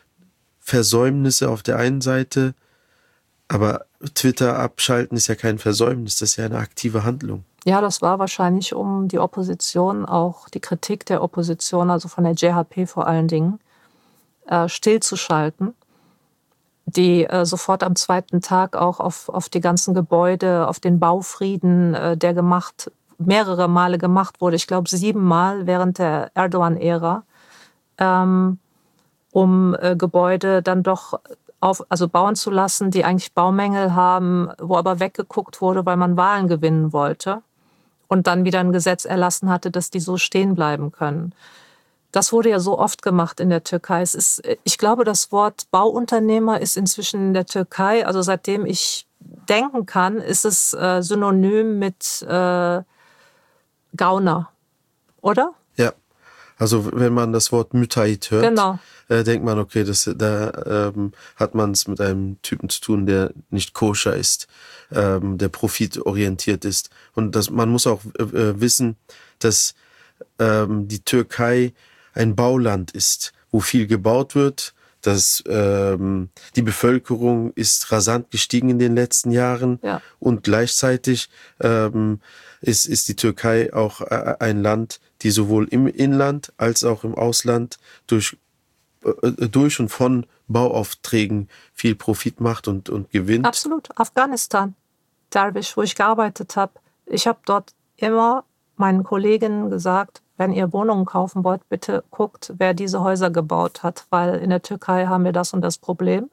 B: Versäumnisse auf der einen Seite, aber Twitter abschalten ist ja kein Versäumnis, das ist ja eine aktive Handlung.
C: Ja, das war wahrscheinlich, um die Opposition, auch die Kritik der Opposition, also von der J H P vor allen Dingen, äh, stillzuschalten, die äh, sofort am zweiten Tag auch auf, auf die ganzen Gebäude, auf den Baufrieden, äh, der gemacht, mehrere Male gemacht wurde, ich glaube siebenmal während der Erdogan-Ära, ähm, um äh, Gebäude dann doch auf, also bauen zu lassen, die eigentlich Baumängel haben, wo aber weggeguckt wurde, weil man Wahlen gewinnen wollte und dann wieder ein Gesetz erlassen hatte, dass die so stehen bleiben können. Das wurde ja so oft gemacht in der Türkei. Es ist, ich glaube, das Wort Bauunternehmer ist inzwischen in der Türkei, also seitdem ich denken kann, ist es äh, synonym mit äh, Gauner, oder?
B: Ja, also wenn man das Wort Müteahhit hört,
C: Genau.
B: äh, denkt man, okay, das, da ähm, hat man es mit einem Typen zu tun, der nicht koscher ist, ähm, der profitorientiert ist. Und das, man muss auch äh, wissen, dass ähm, die Türkei ein Bauland ist, wo viel gebaut wird. Das, ähm, die Bevölkerung ist rasant gestiegen in den letzten Jahren.
C: Ja.
B: Und gleichzeitig ähm, ist, ist die Türkei auch äh, ein Land, die sowohl im Inland als auch im Ausland durch, äh, durch und von Bauaufträgen viel Profit macht und, und gewinnt.
C: Absolut. Afghanistan, Derwisch, wo ich gearbeitet habe. Ich habe dort immer meinen Kolleginnen gesagt, wenn ihr Wohnungen kaufen wollt, bitte guckt, wer diese Häuser gebaut hat, weil in der Türkei haben wir das und das Problem.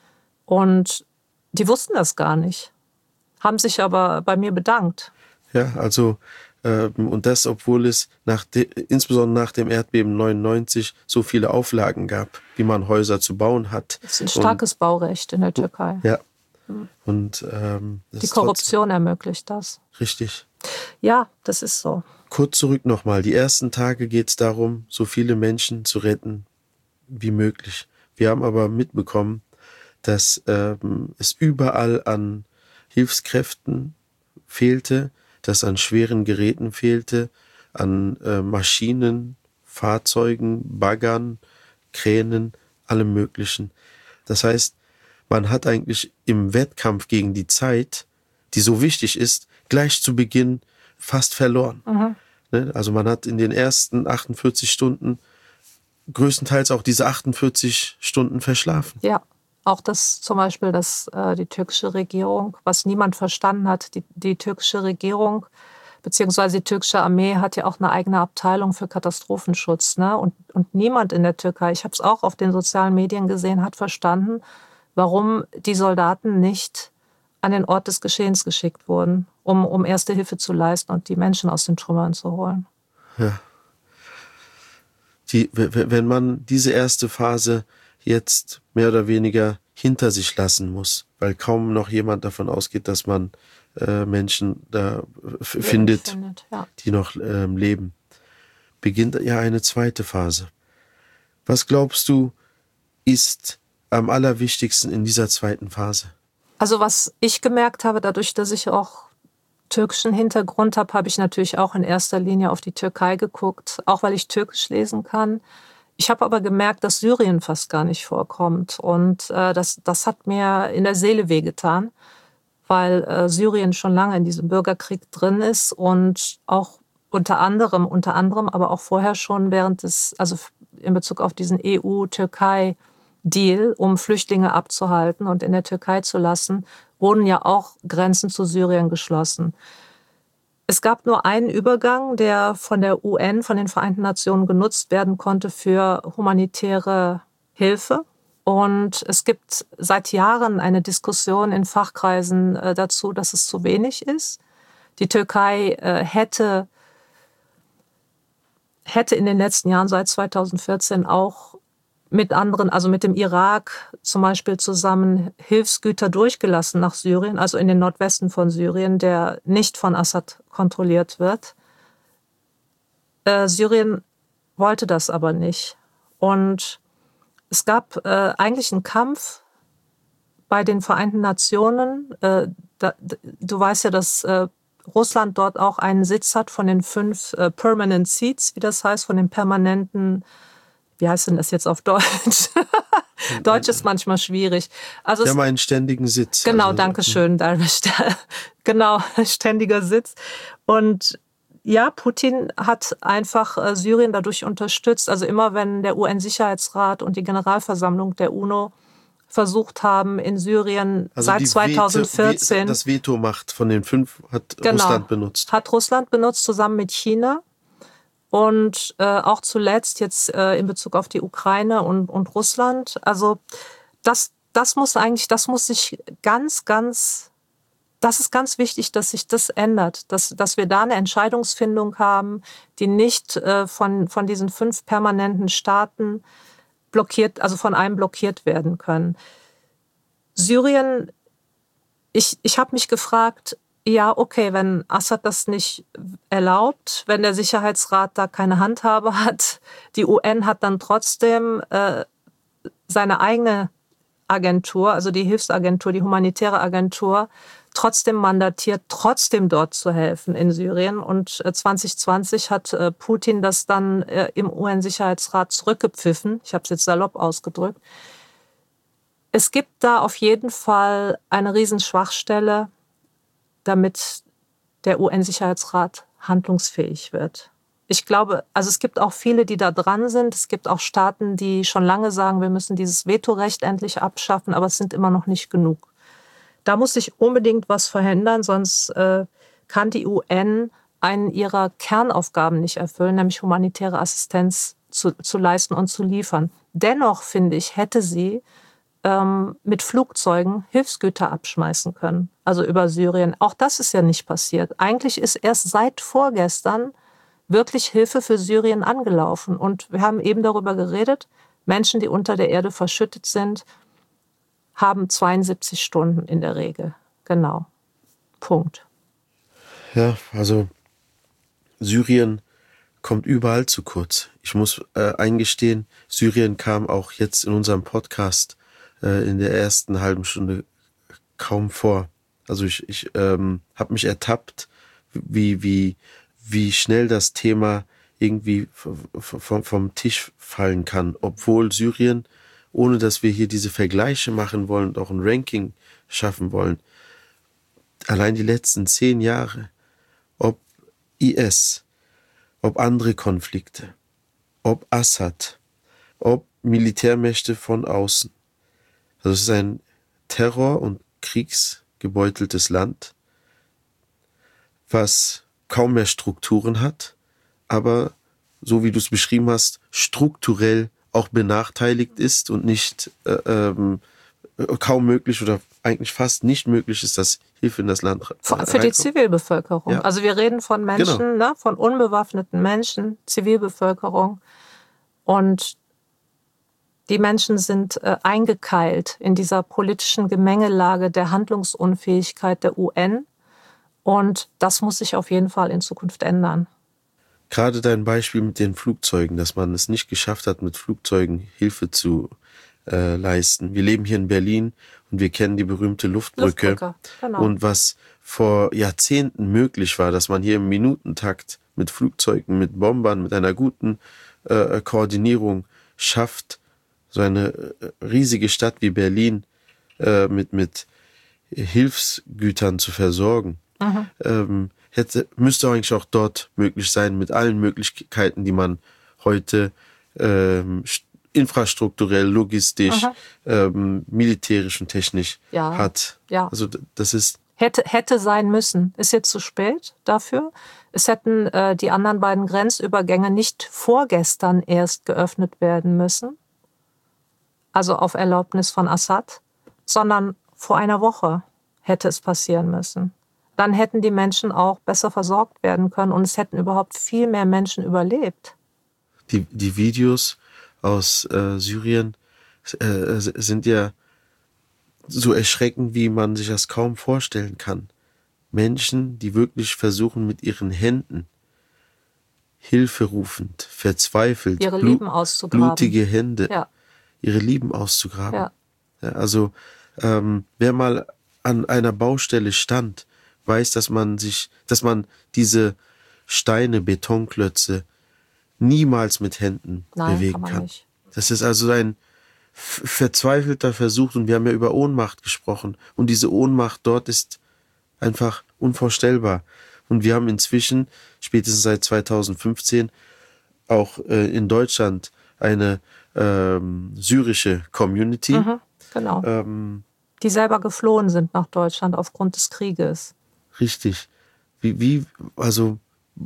C: Und die wussten das gar nicht, haben sich aber bei mir bedankt.
B: Ja, also ähm, und das, obwohl es nach de, insbesondere nach dem Erdbeben neunundneunzig so viele Auflagen gab, wie man Häuser zu bauen hat.
C: Es ist ein starkes und, Baurecht in der Türkei.
B: Ja. Und ähm, das
C: die
B: ist
C: Korruption
B: trotzdem,
C: ermöglicht das.
B: Richtig.
C: Ja, das ist so.
B: Kurz zurück nochmal. Die ersten Tage geht es darum, so viele Menschen zu retten wie möglich. Wir haben aber mitbekommen, dass ähm, es überall an Hilfskräften fehlte, dass an schweren Geräten fehlte, an äh, Maschinen, Fahrzeugen, Baggern, Kränen, allem Möglichen. Das heißt, man hat eigentlich im Wettkampf gegen die Zeit, die so wichtig ist, gleich zu Beginn fast verloren.
C: Mhm.
B: Ne? Also man hat in den ersten achtundvierzig Stunden größtenteils auch diese achtundvierzig Stunden verschlafen.
C: Ja, auch das zum Beispiel, dass äh, die türkische Regierung, was niemand verstanden hat, die, die türkische Regierung beziehungsweise die türkische Armee hat ja auch eine eigene Abteilung für Katastrophenschutz. Ne? Und, und niemand in der Türkei, ich habe es auch auf den sozialen Medien gesehen, hat verstanden, warum die Soldaten nicht an den Ort des Geschehens geschickt wurden, um, um erste Hilfe zu leisten und die Menschen aus den Trümmern zu holen.
B: Ja. Die, wenn man diese erste Phase jetzt mehr oder weniger hinter sich lassen muss, weil kaum noch jemand davon ausgeht, dass man äh, Menschen da f- findet,
C: findet ja.
B: die noch ähm, leben, beginnt ja eine zweite Phase. Was glaubst du, ist am allerwichtigsten in dieser zweiten Phase?
C: Also was ich gemerkt habe, dadurch, dass ich auch türkischen Hintergrund habe, habe ich natürlich auch in erster Linie auf die Türkei geguckt, auch weil ich Türkisch lesen kann. Ich habe aber gemerkt, dass Syrien fast gar nicht vorkommt. Und äh, das, das hat mir in der Seele wehgetan, weil äh, Syrien schon lange in diesem Bürgerkrieg drin ist und auch unter anderem, unter anderem, aber auch vorher schon während des, also in Bezug auf diesen E U-Türkei-Deal, um Flüchtlinge abzuhalten und in der Türkei zu lassen, wurden ja auch Grenzen zu Syrien geschlossen. Es gab nur einen Übergang, der von der U N, von den Vereinten Nationen genutzt werden konnte für humanitäre Hilfe. Und es gibt seit Jahren eine Diskussion in Fachkreisen äh, dazu, dass es zu wenig ist. Die Türkei äh, hätte, hätte in den letzten Jahren seit zweitausendvierzehn auch mit anderen, also mit dem Irak zum Beispiel zusammen Hilfsgüter durchgelassen nach Syrien, also in den Nordwesten von Syrien, der nicht von Assad kontrolliert wird. Äh, Syrien wollte das aber nicht. Und es gab äh, eigentlich einen Kampf bei den Vereinten Nationen. Äh, da, du weißt ja, dass äh, Russland dort auch einen Sitz hat von den fünf äh, Permanent Seats, wie das heißt, von den permanenten, wie heißt denn das jetzt auf Deutsch? Deutsch ist manchmal schwierig. Also
B: die haben einen ständigen Sitz.
C: Genau,
B: also,
C: danke schön, Darwish. Genau, ständiger Sitz. Und ja, Putin hat einfach äh, Syrien dadurch unterstützt. Also immer, wenn der U N-Sicherheitsrat und die Generalversammlung der UNO versucht haben, in Syrien
B: also
C: seit
B: die
C: zweitausendvierzehn...
B: Veto, das Vetomacht von den fünf hat
C: genau,
B: Russland benutzt.
C: Hat Russland benutzt, zusammen mit China. Und äh, auch zuletzt jetzt äh, in Bezug auf die Ukraine und, und Russland. Also das, das muss eigentlich, das muss sich ganz, ganz... Das ist ganz wichtig, dass sich das ändert, dass, dass wir da eine Entscheidungsfindung haben, die nicht äh, von, von diesen fünf permanenten Staaten blockiert, also von einem blockiert werden können. Syrien, ich, ich habe mich gefragt, ja, okay, wenn Assad das nicht erlaubt, wenn der Sicherheitsrat da keine Handhabe hat, die U N hat dann trotzdem äh, seine eigene Agentur, also die Hilfsagentur, die humanitäre Agentur, trotzdem mandatiert, trotzdem dort zu helfen in Syrien. Und zwanzig zwanzig hat Putin das dann im U N-Sicherheitsrat zurückgepfiffen. Ich habe es jetzt salopp ausgedrückt. Es gibt da auf jeden Fall eine Riesenschwachstelle, damit der U N-Sicherheitsrat handlungsfähig wird. Ich glaube, also es gibt auch viele, die da dran sind. Es gibt auch Staaten, die schon lange sagen, wir müssen dieses Vetorecht endlich abschaffen, aber es sind immer noch nicht genug. Da muss sich unbedingt was verändern, sonst äh, kann die U N einen ihrer Kernaufgaben nicht erfüllen, nämlich humanitäre Assistenz zu, zu leisten und zu liefern. Dennoch, finde ich, hätte sie ähm, mit Flugzeugen Hilfsgüter abschmeißen können, also über Syrien. Auch das ist ja nicht passiert. Eigentlich ist erst seit vorgestern wirklich Hilfe für Syrien angelaufen. Und wir haben eben darüber geredet, Menschen, die unter der Erde verschüttet sind, haben zweiundsiebzig Stunden in der Regel. Genau. Punkt.
B: Ja, also Syrien kommt überall zu kurz. Ich muss äh, eingestehen, Syrien kam auch jetzt in unserem Podcast äh, in der ersten halben Stunde kaum vor. Also ich, ich ähm, habe mich ertappt, wie, wie, wie schnell das Thema irgendwie vom, vom Tisch fallen kann, obwohl Syrien, ohne dass wir hier diese Vergleiche machen wollen und auch ein Ranking schaffen wollen, allein die letzten zehn Jahre, ob I S, ob andere Konflikte, ob Assad, ob Militärmächte von außen. Also es ist ein Terror- und kriegsgebeuteltes Land, was kaum mehr Strukturen hat, aber, so wie du es beschrieben hast, strukturell auch benachteiligt ist und nicht äh, ähm, kaum möglich oder eigentlich fast nicht möglich ist, dass Hilfe in das Land reinkommt.
C: Für die Zivilbevölkerung. Ja. Also wir reden von Menschen, genau. ne, von unbewaffneten Menschen, Zivilbevölkerung. Und die Menschen sind äh, eingekeilt in dieser politischen Gemengelage der Handlungsunfähigkeit der U N. Und das muss sich auf jeden Fall in Zukunft ändern.
B: Gerade dein Beispiel mit den Flugzeugen, dass man es nicht geschafft hat, mit Flugzeugen Hilfe zu äh, leisten. Wir leben hier in Berlin und wir kennen die berühmte Luftbrücke.
C: Luftbrücke, genau.
B: Und was vor Jahrzehnten möglich war, dass man hier im Minutentakt mit Flugzeugen, mit Bombern, mit einer guten äh, Koordinierung schafft, so eine äh, riesige Stadt wie Berlin äh, mit, mit Hilfsgütern zu versorgen. Mhm. Ähm, hätte, müsste eigentlich auch dort möglich sein, mit allen Möglichkeiten, die man heute ähm, infrastrukturell, logistisch, ähm, militärisch und technisch
C: ja.
B: hat.
C: Ja.
B: Also das ist
C: hätte hätte sein müssen. Ist jetzt zu spät dafür. Es hätten äh, die anderen beiden Grenzübergänge nicht vorgestern erst geöffnet werden müssen, also auf Erlaubnis von Assad, sondern vor einer Woche hätte es passieren müssen. Dann hätten die Menschen auch besser versorgt werden können und es hätten überhaupt viel mehr Menschen überlebt.
B: Die, die Videos aus äh, Syrien äh, sind ja so erschreckend, wie man sich das kaum vorstellen kann. Menschen, die wirklich versuchen, mit ihren Händen hilferufend, verzweifelt,
C: ihre
B: blu-
C: Lieben auszugraben.
B: blutige Hände,
C: ja.
B: ihre Lieben auszugraben.
C: Ja.
B: Ja, also ähm, wer mal an einer Baustelle stand, weiß, dass man sich, dass man diese Steine, Betonklötze niemals mit Händen
C: Nein,
B: bewegen
C: kann man
B: kann.
C: nicht.
B: Das ist also ein f- verzweifelter Versuch und wir haben ja über Ohnmacht gesprochen und diese Ohnmacht dort ist einfach unvorstellbar. Und wir haben inzwischen, spätestens seit zweitausendfünfzehn, auch äh, in Deutschland eine ähm, syrische Community.
C: Mhm, genau.
B: Ähm,
C: die selber geflohen sind nach Deutschland aufgrund des Krieges.
B: Richtig. Wie, wie, also,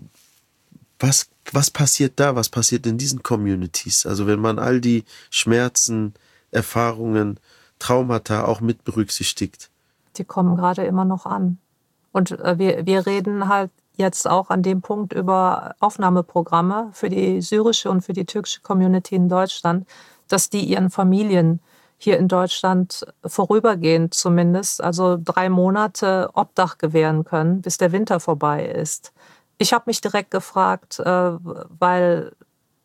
B: was, was passiert da? Was passiert in diesen Communities? Also, wenn man all die Schmerzen, Erfahrungen, Traumata auch mit berücksichtigt.
C: Die kommen gerade immer noch an. Und äh, wir, wir reden halt jetzt auch an dem Punkt über Aufnahmeprogramme für die syrische und für die türkische Community in Deutschland, dass die ihren Familien hier in Deutschland vorübergehend zumindest, also drei Monate Obdach gewähren können, bis der Winter vorbei ist. Ich habe mich direkt gefragt, äh, weil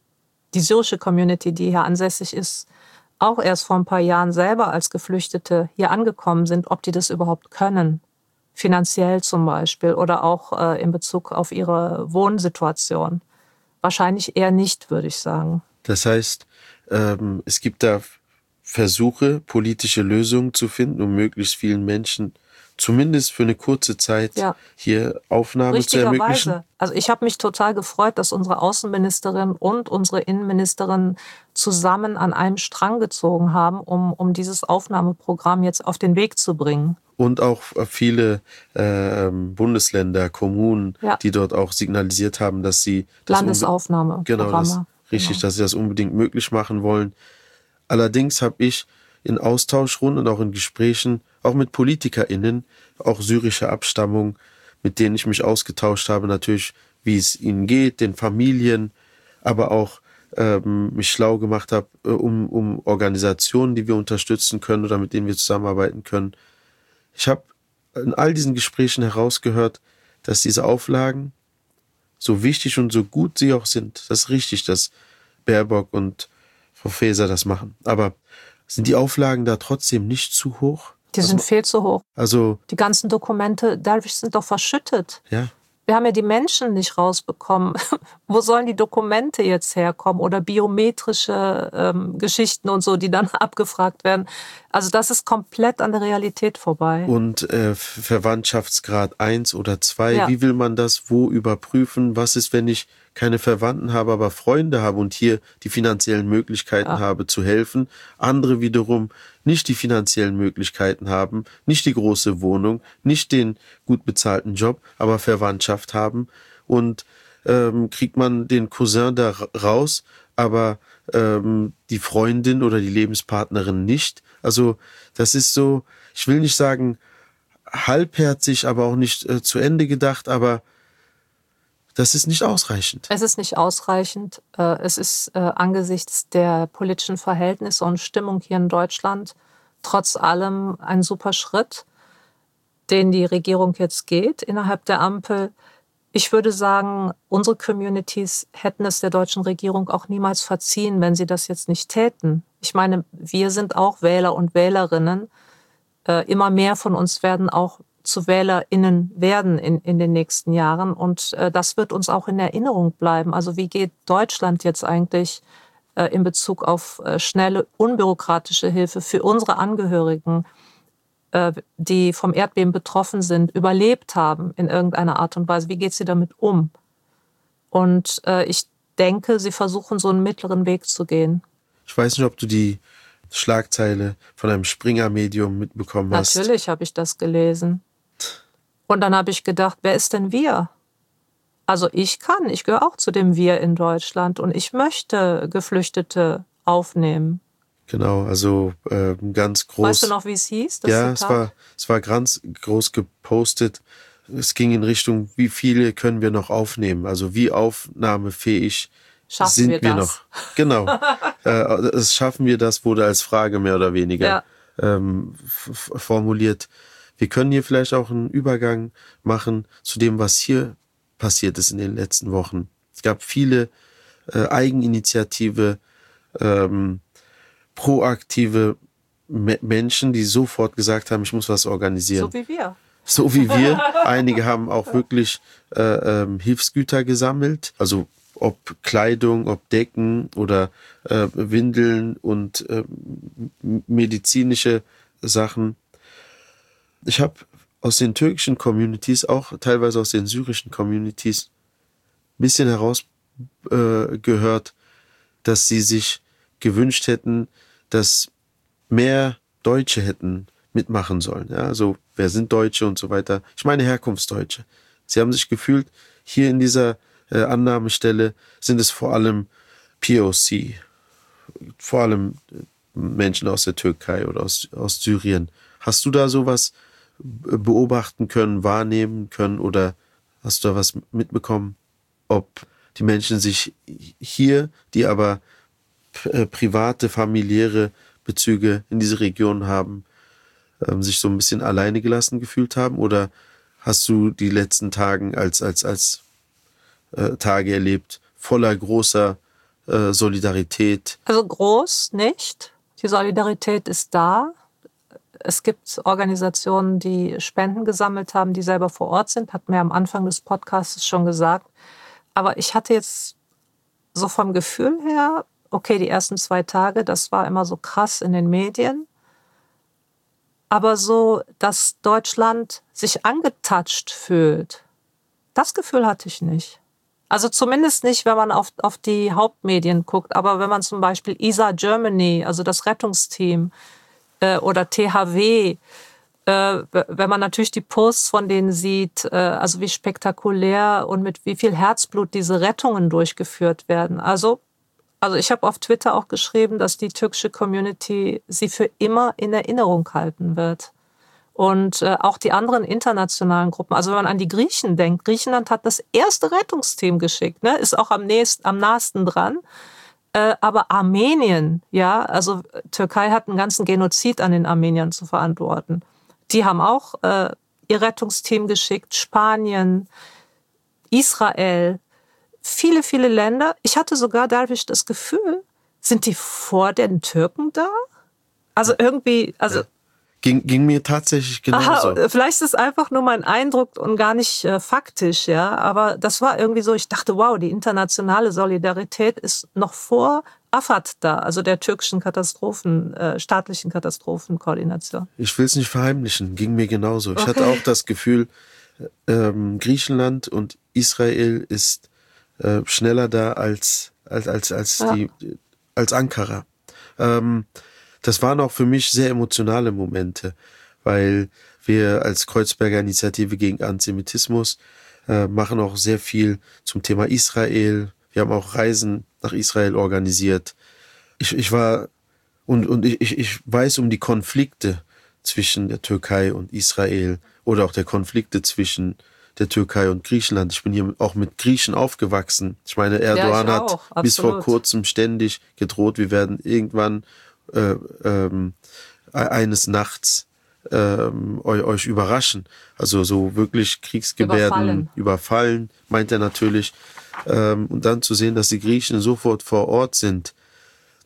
C: die syrische Community, die hier ansässig ist, auch erst vor ein paar Jahren selber als Geflüchtete hier angekommen sind, ob die das überhaupt können. Finanziell zum Beispiel oder auch äh, in Bezug auf ihre Wohnsituation. Wahrscheinlich eher nicht, würde ich sagen.
B: Das heißt, ähm, es gibt da Versuche, politische Lösungen zu finden, um möglichst vielen Menschen zumindest für eine kurze Zeit ja. hier Aufnahme zu ermöglichen.
C: Weise. Also ich habe mich total gefreut, dass unsere Außenministerin und unsere Innenministerin zusammen an einem Strang gezogen haben, um, um dieses Aufnahmeprogramm jetzt auf den Weg zu bringen.
B: Und auch viele äh, Bundesländer, Kommunen, ja. die dort auch signalisiert haben, dass sie das
C: Landesaufnahmeprogramme.
B: Genau, das, richtig, genau. dass sie das unbedingt möglich machen wollen. Allerdings habe ich in Austauschrunden und auch in Gesprächen, auch mit PolitikerInnen, auch syrischer Abstammung, mit denen ich mich ausgetauscht habe, natürlich, wie es ihnen geht, den Familien, aber auch ähm, mich schlau gemacht habe, äh, um, um Organisationen, die wir unterstützen können oder mit denen wir zusammenarbeiten können. Ich habe in all diesen Gesprächen herausgehört, dass diese Auflagen, so wichtig und so gut sie auch sind, das ist richtig, dass Baerbock und Frau Faeser das machen. Aber sind die Auflagen da trotzdem nicht zu hoch?
C: Die sind
B: also,
C: viel zu hoch.
B: Also
C: die ganzen Dokumente, dadurch sind doch verschüttet.
B: Ja.
C: Wir haben ja die Menschen nicht rausbekommen. Wo sollen die Dokumente jetzt herkommen? Oder biometrische ähm, Geschichten und so, die dann abgefragt werden. Also das ist komplett an der Realität vorbei.
B: Und äh, Verwandtschaftsgrad eins oder zwei,
C: ja.
B: wie will man das wo überprüfen? Was ist, wenn ich keine Verwandten habe, aber Freunde habe und hier die finanziellen Möglichkeiten ja. habe zu helfen? Andere wiederum nicht die finanziellen Möglichkeiten haben, nicht die große Wohnung, nicht den gut bezahlten Job, aber Verwandtschaft haben und ähm, kriegt man den Cousin da raus, aber ähm, die Freundin oder die Lebenspartnerin nicht. Also das ist so, ich will nicht sagen halbherzig, aber auch nicht äh, zu Ende gedacht, aber das ist nicht ausreichend.
C: Es ist nicht ausreichend. Es ist äh, angesichts der politischen Verhältnisse und Stimmung hier in Deutschland trotz allem ein super Schritt, den die Regierung jetzt geht innerhalb der Ampel. Ich würde sagen, unsere Communities hätten es der deutschen Regierung auch niemals verziehen, wenn sie das jetzt nicht täten. Ich meine, wir sind auch Wähler und Wählerinnen. Äh, immer mehr von uns werden auch zu WählerInnen werden in, in den nächsten Jahren. Und äh, das wird uns auch in Erinnerung bleiben. Also wie geht Deutschland jetzt eigentlich äh, in Bezug auf äh, schnelle, unbürokratische Hilfe für unsere Angehörigen, äh, die vom Erdbeben betroffen sind, überlebt haben in irgendeiner Art und Weise? Wie geht sie damit um? Und äh, ich denke, sie versuchen, so einen mittleren Weg zu gehen.
B: Ich weiß nicht, ob du die Schlagzeile von einem Springer-Medium mitbekommen hast.
C: Natürlich habe ich das gelesen. Und dann habe ich gedacht, wer ist denn wir? Also ich kann, ich gehöre auch zu dem Wir in Deutschland und ich möchte Geflüchtete aufnehmen.
B: Genau, also äh, ganz groß.
C: Weißt du noch, wie es hieß? Das
B: ja,
C: Zitat?
B: es war, es war ganz groß gepostet. Es ging in Richtung, wie viele können wir noch aufnehmen? Also wie aufnahmefähig
C: Schaffen
B: sind
C: wir
B: wir
C: das?
B: noch? Genau. äh, es schaffen wir das, wurde als Frage mehr oder weniger
C: Ja.
B: ähm, f- formuliert. Wir können hier vielleicht auch einen Übergang machen zu dem, was hier passiert ist in den letzten Wochen. Es gab viele äh, Eigeninitiative, ähm, proaktive Me- Menschen, die sofort gesagt haben, ich muss was organisieren.
C: So wie wir.
B: So wie wir. Einige haben auch wirklich äh, ähm, Hilfsgüter gesammelt, also ob Kleidung, ob Decken oder äh, Windeln und äh, medizinische Sachen. Ich habe aus den türkischen Communities, auch teilweise aus den syrischen Communities, ein bisschen herausgehört, äh, gehört, dass sie sich gewünscht hätten, dass mehr Deutsche hätten mitmachen sollen. Ja, also wer sind Deutsche und so weiter. Ich meine Herkunftsdeutsche. Sie haben sich gefühlt, hier in dieser äh, Annahmestelle sind es vor allem P O C, vor allem Menschen aus der Türkei oder aus, aus Syrien. Hast du da sowas beobachten können, wahrnehmen können oder hast du da was mitbekommen, ob die Menschen sich hier, die aber äh, private, familiäre Bezüge in diese Region haben, ähm, sich so ein bisschen alleine gelassen gefühlt haben? Oder hast du die letzten Tagen als, als, als äh, Tage erlebt, voller großer äh, Solidarität?
C: Also groß nicht. Die Solidarität ist da. Es gibt Organisationen, die Spenden gesammelt haben, die selber vor Ort sind, hat mir am Anfang des Podcasts schon gesagt. Aber ich hatte jetzt so vom Gefühl her, okay, die ersten zwei Tage, das war immer so krass in den Medien. Aber so, dass Deutschland sich angetatscht fühlt, das Gefühl hatte ich nicht. Also zumindest nicht, wenn man auf, auf die Hauptmedien guckt. Aber wenn man zum Beispiel I S A Germany, also das Rettungsteam, äh, oder T H W, äh, wenn man natürlich die Posts von denen sieht, äh, also wie spektakulär und mit wie viel Herzblut diese Rettungen durchgeführt werden. Also, also ich habe auf Twitter auch geschrieben, dass die türkische Community sie für immer in Erinnerung halten wird. Und äh, auch die anderen internationalen Gruppen. Also wenn man an die Griechen denkt, Griechenland hat das erste Rettungsteam geschickt, ne? Ist auch am nächsten, am nahesten dran. Äh, aber Armenien, ja, also Türkei hat einen ganzen Genozid an den Armeniern zu verantworten. Die haben auch äh, ihr Rettungsteam geschickt. Spanien, Israel, viele, viele Länder. Ich hatte sogar dadurch das Gefühl, sind die vor den Türken da? Also irgendwie, also...
B: Ja. Ging, ging mir tatsächlich genauso.
C: Aha, vielleicht ist es einfach nur mein Eindruck und gar nicht äh, faktisch, ja. Aber das war irgendwie so, ich dachte, wow, die internationale Solidarität ist noch vor Afad da, also der türkischen Katastrophen, äh, staatlichen Katastrophenkoordination.
B: Ich will es nicht verheimlichen, ging mir genauso. Ich
C: Okay.
B: hatte auch das Gefühl, ähm, Griechenland und Israel ist äh, schneller da als, als, als, als,
C: Ja.
B: die, als Ankara. Ähm, Das waren auch für mich sehr emotionale Momente, weil wir als Kreuzberger Initiative gegen Antisemitismus äh, machen auch sehr viel zum Thema Israel. Wir haben auch Reisen nach Israel organisiert. Ich, ich war und, und ich, ich weiß um die Konflikte zwischen der Türkei und Israel oder auch der Konflikte zwischen der Türkei und Griechenland. Ich bin hier auch mit Griechen aufgewachsen. Ich meine, Erdogan
C: Ja, ich auch,
B: hat bis vor
C: absolut.
B: kurzem ständig gedroht, wir werden irgendwann Äh, ähm, eines Nachts ähm, eu, euch überraschen. Also so wirklich Kriegsgebärden
C: Überfallen.
B: überfallen, meint er natürlich. Ähm, und dann zu sehen, dass die Griechen sofort vor Ort sind.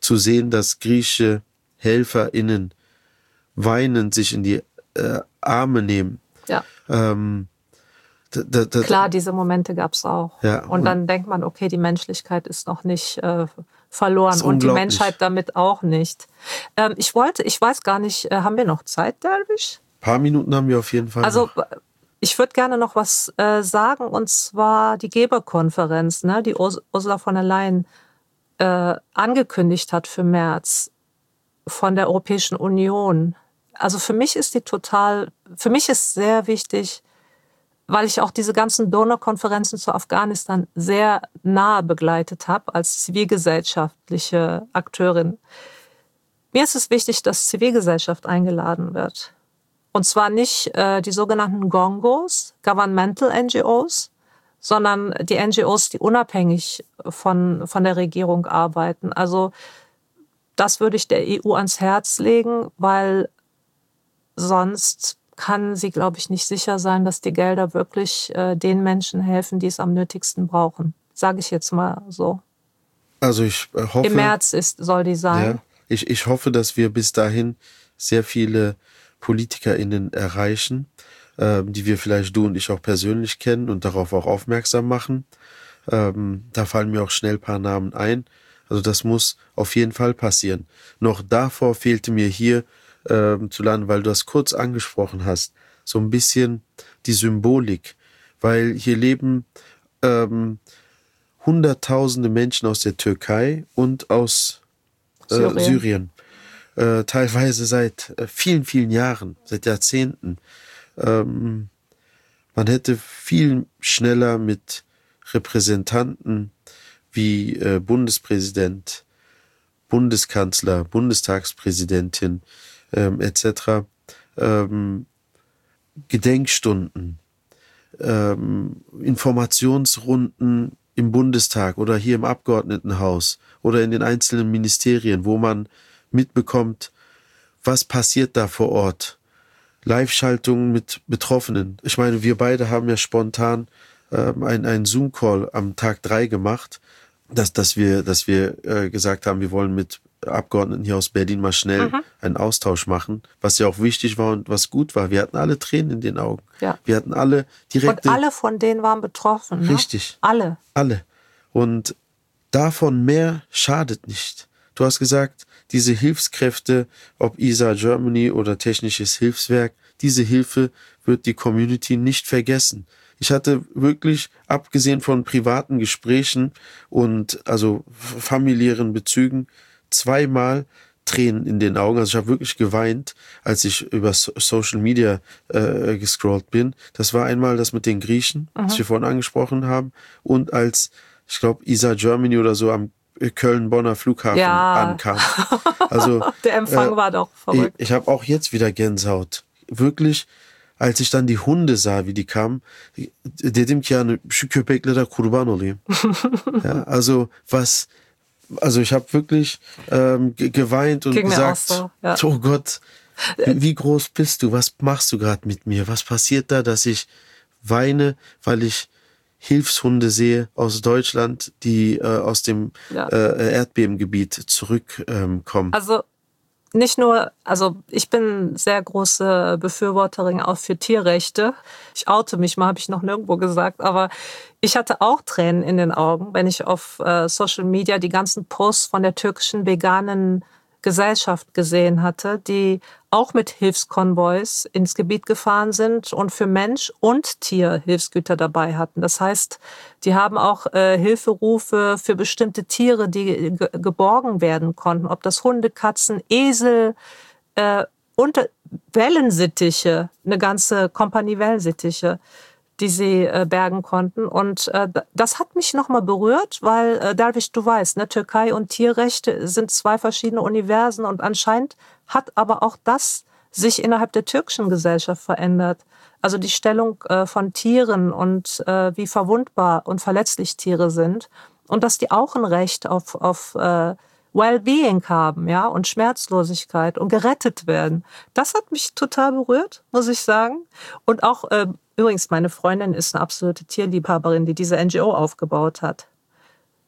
B: zu sehen, dass griechische HelferInnen weinend sich in die äh, Arme nehmen.
C: Ja.
B: Ähm, da, da,
C: Klar, diese Momente gab es auch.
B: Ja,
C: und, und dann denkt man, okay, die Menschlichkeit ist noch nicht äh, verloren und die Menschheit damit auch nicht. Ähm, ich wollte, ich weiß gar nicht, äh, haben wir noch Zeit, Derwisch?
B: Ein paar Minuten haben wir auf jeden Fall.
C: Also
B: noch.
C: Ich würde gerne noch was äh, sagen, und zwar die Geberkonferenz, ne, die Urs- Ursula von der Leyen äh, angekündigt hat für März von der Europäischen Union. Also für mich ist die total, für mich ist sehr wichtig, weil ich auch diese ganzen Donorkonferenzen zu Afghanistan sehr nahe begleitet habe als zivilgesellschaftliche Akteurin. Mir ist es wichtig, dass Zivilgesellschaft eingeladen wird. Und zwar nicht äh, die sogenannten Gongos, Governmental N G Os, sondern die N G Os, die unabhängig von, von der Regierung arbeiten. Also das würde ich der E U ans Herz legen, weil sonst kann sie, glaube ich, nicht sicher sein, dass die Gelder wirklich äh, den Menschen helfen, die es am nötigsten brauchen. Sage ich jetzt mal so.
B: Also ich hoffe...
C: Im März ist, soll die sein.
B: Ja, ich, ich hoffe, dass wir bis dahin sehr viele PolitikerInnen erreichen, äh, die wir vielleicht du und ich auch persönlich kennen und darauf auch aufmerksam machen. Ähm, da fallen mir auch schnell ein paar Namen ein. Also das muss auf jeden Fall passieren. Noch davor fehlte mir hier ähm, zu landen, weil du das kurz angesprochen hast, so ein bisschen die Symbolik. Weil hier leben ähm, hunderttausende Menschen aus der Türkei und aus äh,
C: Syrien.
B: Syrien. Äh, teilweise seit äh, vielen, vielen Jahren, seit Jahrzehnten. Ähm, man hätte viel schneller mit Repräsentanten wie äh, Bundespräsident, Bundeskanzler, Bundestagspräsidentin ähm, et cetera Ähm, Gedenkstunden, ähm, Informationsrunden im Bundestag oder hier im Abgeordnetenhaus oder in den einzelnen Ministerien, wo man mitbekommt, was passiert da vor Ort. Live-Schaltungen mit Betroffenen. Ich meine, wir beide haben ja spontan ähm, einen, einen Zoom-Call am Tag drei gemacht, dass, dass wir, dass wir äh, gesagt haben, wir wollen mit Abgeordneten hier aus Berlin mal schnell mhm. einen Austausch machen, was ja auch wichtig war und was gut war. Wir hatten alle Tränen in den Augen.
C: Ja.
B: Wir hatten alle direkte...
C: Und alle von denen waren betroffen. Ne?
B: Richtig.
C: Alle.
B: Alle. Und davon mehr schadet nicht. Du hast gesagt, diese Hilfskräfte, ob I S A Germany oder Technisches Hilfswerk, diese Hilfe wird die Community nicht vergessen. Ich hatte wirklich, abgesehen von privaten Gesprächen und also familiären Bezügen, zweimal Tränen in den Augen. Also ich habe wirklich geweint, als ich über so- Social Media äh, gescrollt bin. Das war einmal das mit den Griechen, mhm. das wir vorhin angesprochen haben, und als, ich glaube, I S A Germany oder so am Köln-Bonner Flughafen
C: ja.
B: ankam. Also
C: der Empfang äh, war doch verrückt.
B: Ich, ich habe auch jetzt wieder Gänsehaut. Wirklich, als ich dann die Hunde sah, wie die kamen, dedim ki yani şu köpeklere kurban olayım. Ja, also was, also ich habe wirklich ähm, geweint und
C: Ging
B: gesagt,
C: so, ja.
B: Oh Gott, wie, wie groß bist du? Was machst du gerade mit mir? Was passiert da, dass ich weine, weil ich Hilfshunde sehe aus Deutschland, die äh, aus dem ja. äh, Erdbebengebiet zurückkommen. Ähm,
C: also nicht nur, also ich bin sehr große Befürworterin auch für Tierrechte. Ich oute mich mal, habe ich noch nirgendwo gesagt, aber ich hatte auch Tränen in den Augen, wenn ich auf äh, Social Media die ganzen Posts von der türkischen veganen Gesellschaft gesehen hatte, die auch mit Hilfskonvois ins Gebiet gefahren sind und für Mensch und Tier Hilfsgüter dabei hatten. Das heißt, die haben auch äh, Hilferufe für bestimmte Tiere, die ge- geborgen werden konnten, ob das Hunde, Katzen, Esel äh, und Wellensittiche, eine ganze Kompanie Wellensittiche, die sie äh, bergen konnten. Und äh, das hat mich nochmal berührt, weil, äh, Derwisch, du weißt, ne, Türkei und Tierrechte sind zwei verschiedene Universen und anscheinend hat aber auch das sich innerhalb der türkischen Gesellschaft verändert. Also die Stellung äh, von Tieren und äh, wie verwundbar und verletzlich Tiere sind und dass die auch ein Recht auf, auf äh, Wellbeing haben, ja, und Schmerzlosigkeit und gerettet werden. Das hat mich total berührt, muss ich sagen. Und auch, äh, übrigens, meine Freundin ist eine absolute Tierliebhaberin, die diese N G O aufgebaut hat.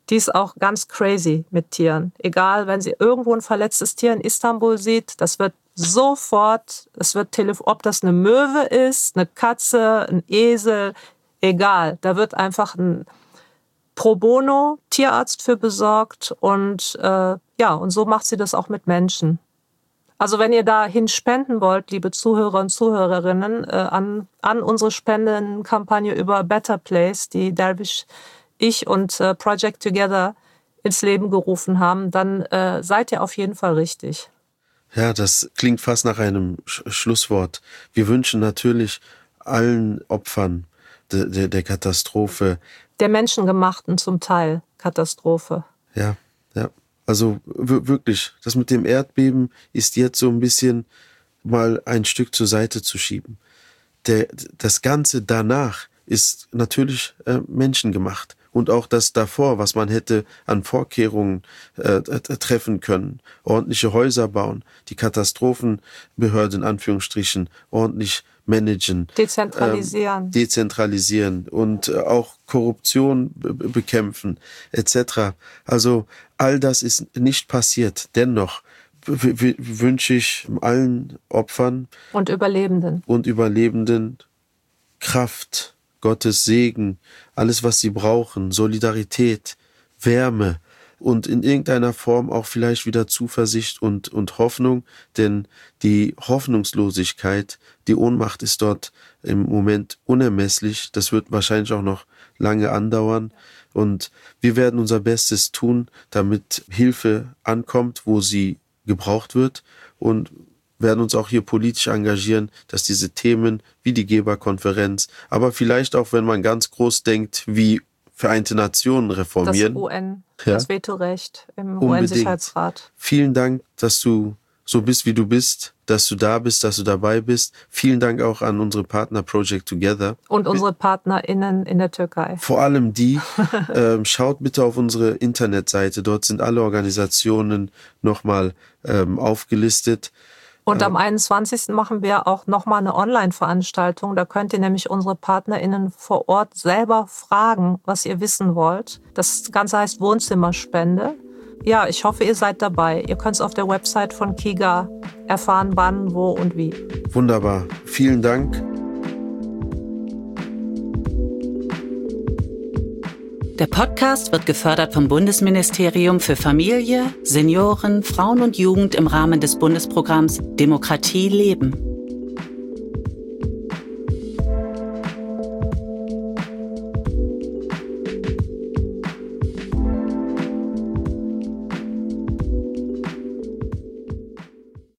C: Die ist auch ganz crazy mit Tieren. Egal, wenn sie irgendwo ein verletztes Tier in Istanbul sieht, das wird sofort, es wird telefon, ob das eine Möwe ist, eine Katze, ein Esel, egal. Da wird einfach ein Pro Bono Tierarzt für besorgt und äh, ja, und so macht sie das auch mit Menschen. Also wenn ihr dahin spenden wollt, liebe Zuhörer und Zuhörerinnen, äh, an, an unsere Spendenkampagne über Better Place, die Dervish, ich und äh, Project Together ins Leben gerufen haben, dann äh, seid ihr auf jeden Fall richtig.
B: Ja, das klingt fast nach einem Sch- Schlusswort. Wir wünschen natürlich allen Opfern de, de, der Katastrophe.
C: Der menschengemachten zum Teil Katastrophe.
B: Ja, ja. Also w- wirklich, das mit dem Erdbeben ist jetzt so ein bisschen mal ein Stück zur Seite zu schieben. Der, das Ganze danach ist natürlich äh, menschengemacht. Und auch das davor, was man hätte an Vorkehrungen äh, treffen können. Ordentliche Häuser bauen, die Katastrophenbehörde in Anführungsstrichen ordentlich managen.
C: Dezentralisieren.
B: Ähm, dezentralisieren und äh, auch Korruption be- bekämpfen, et cetera. Also all das ist nicht passiert. Dennoch w- w- wünsche ich allen Opfern
C: Und Überlebenden.
B: und Überlebenden Kraft, Gottes Segen, alles, was sie brauchen, Solidarität, Wärme und in irgendeiner Form auch vielleicht wieder Zuversicht und, und Hoffnung, denn die Hoffnungslosigkeit, die Ohnmacht ist dort im Moment unermesslich. Das wird wahrscheinlich auch noch lange andauern und wir werden unser Bestes tun, damit Hilfe ankommt, wo sie gebraucht wird und werden uns auch hier politisch engagieren, dass diese Themen wie die Geberkonferenz, aber vielleicht auch, wenn man ganz groß denkt, wie Vereinte Nationen reformieren.
C: Das U N,
B: ja,
C: das Vetorecht im
B: unbedingt.
C: U N-Sicherheitsrat.
B: Vielen Dank, dass du so bist, wie du bist, dass du da bist, dass du dabei bist. Vielen Dank auch an unsere Partner Project Together.
C: Und unsere PartnerInnen in der Türkei.
B: Vor allem die. ähm, schaut bitte auf unsere Internetseite. Dort sind alle Organisationen nochmal ähm, aufgelistet.
C: Und am einundzwanzigsten machen wir auch nochmal eine Online-Veranstaltung. Da könnt ihr nämlich unsere PartnerInnen vor Ort selber fragen, was ihr wissen wollt. Das Ganze heißt Wohnzimmerspende. Ja, ich hoffe, ihr seid dabei. Ihr könnt es auf der Website von KIGA erfahren, wann, wo und wie.
B: Wunderbar. Vielen Dank.
A: Der Podcast wird gefördert vom Bundesministerium für Familie, Senioren, Frauen und Jugend im Rahmen des Bundesprogramms Demokratie leben.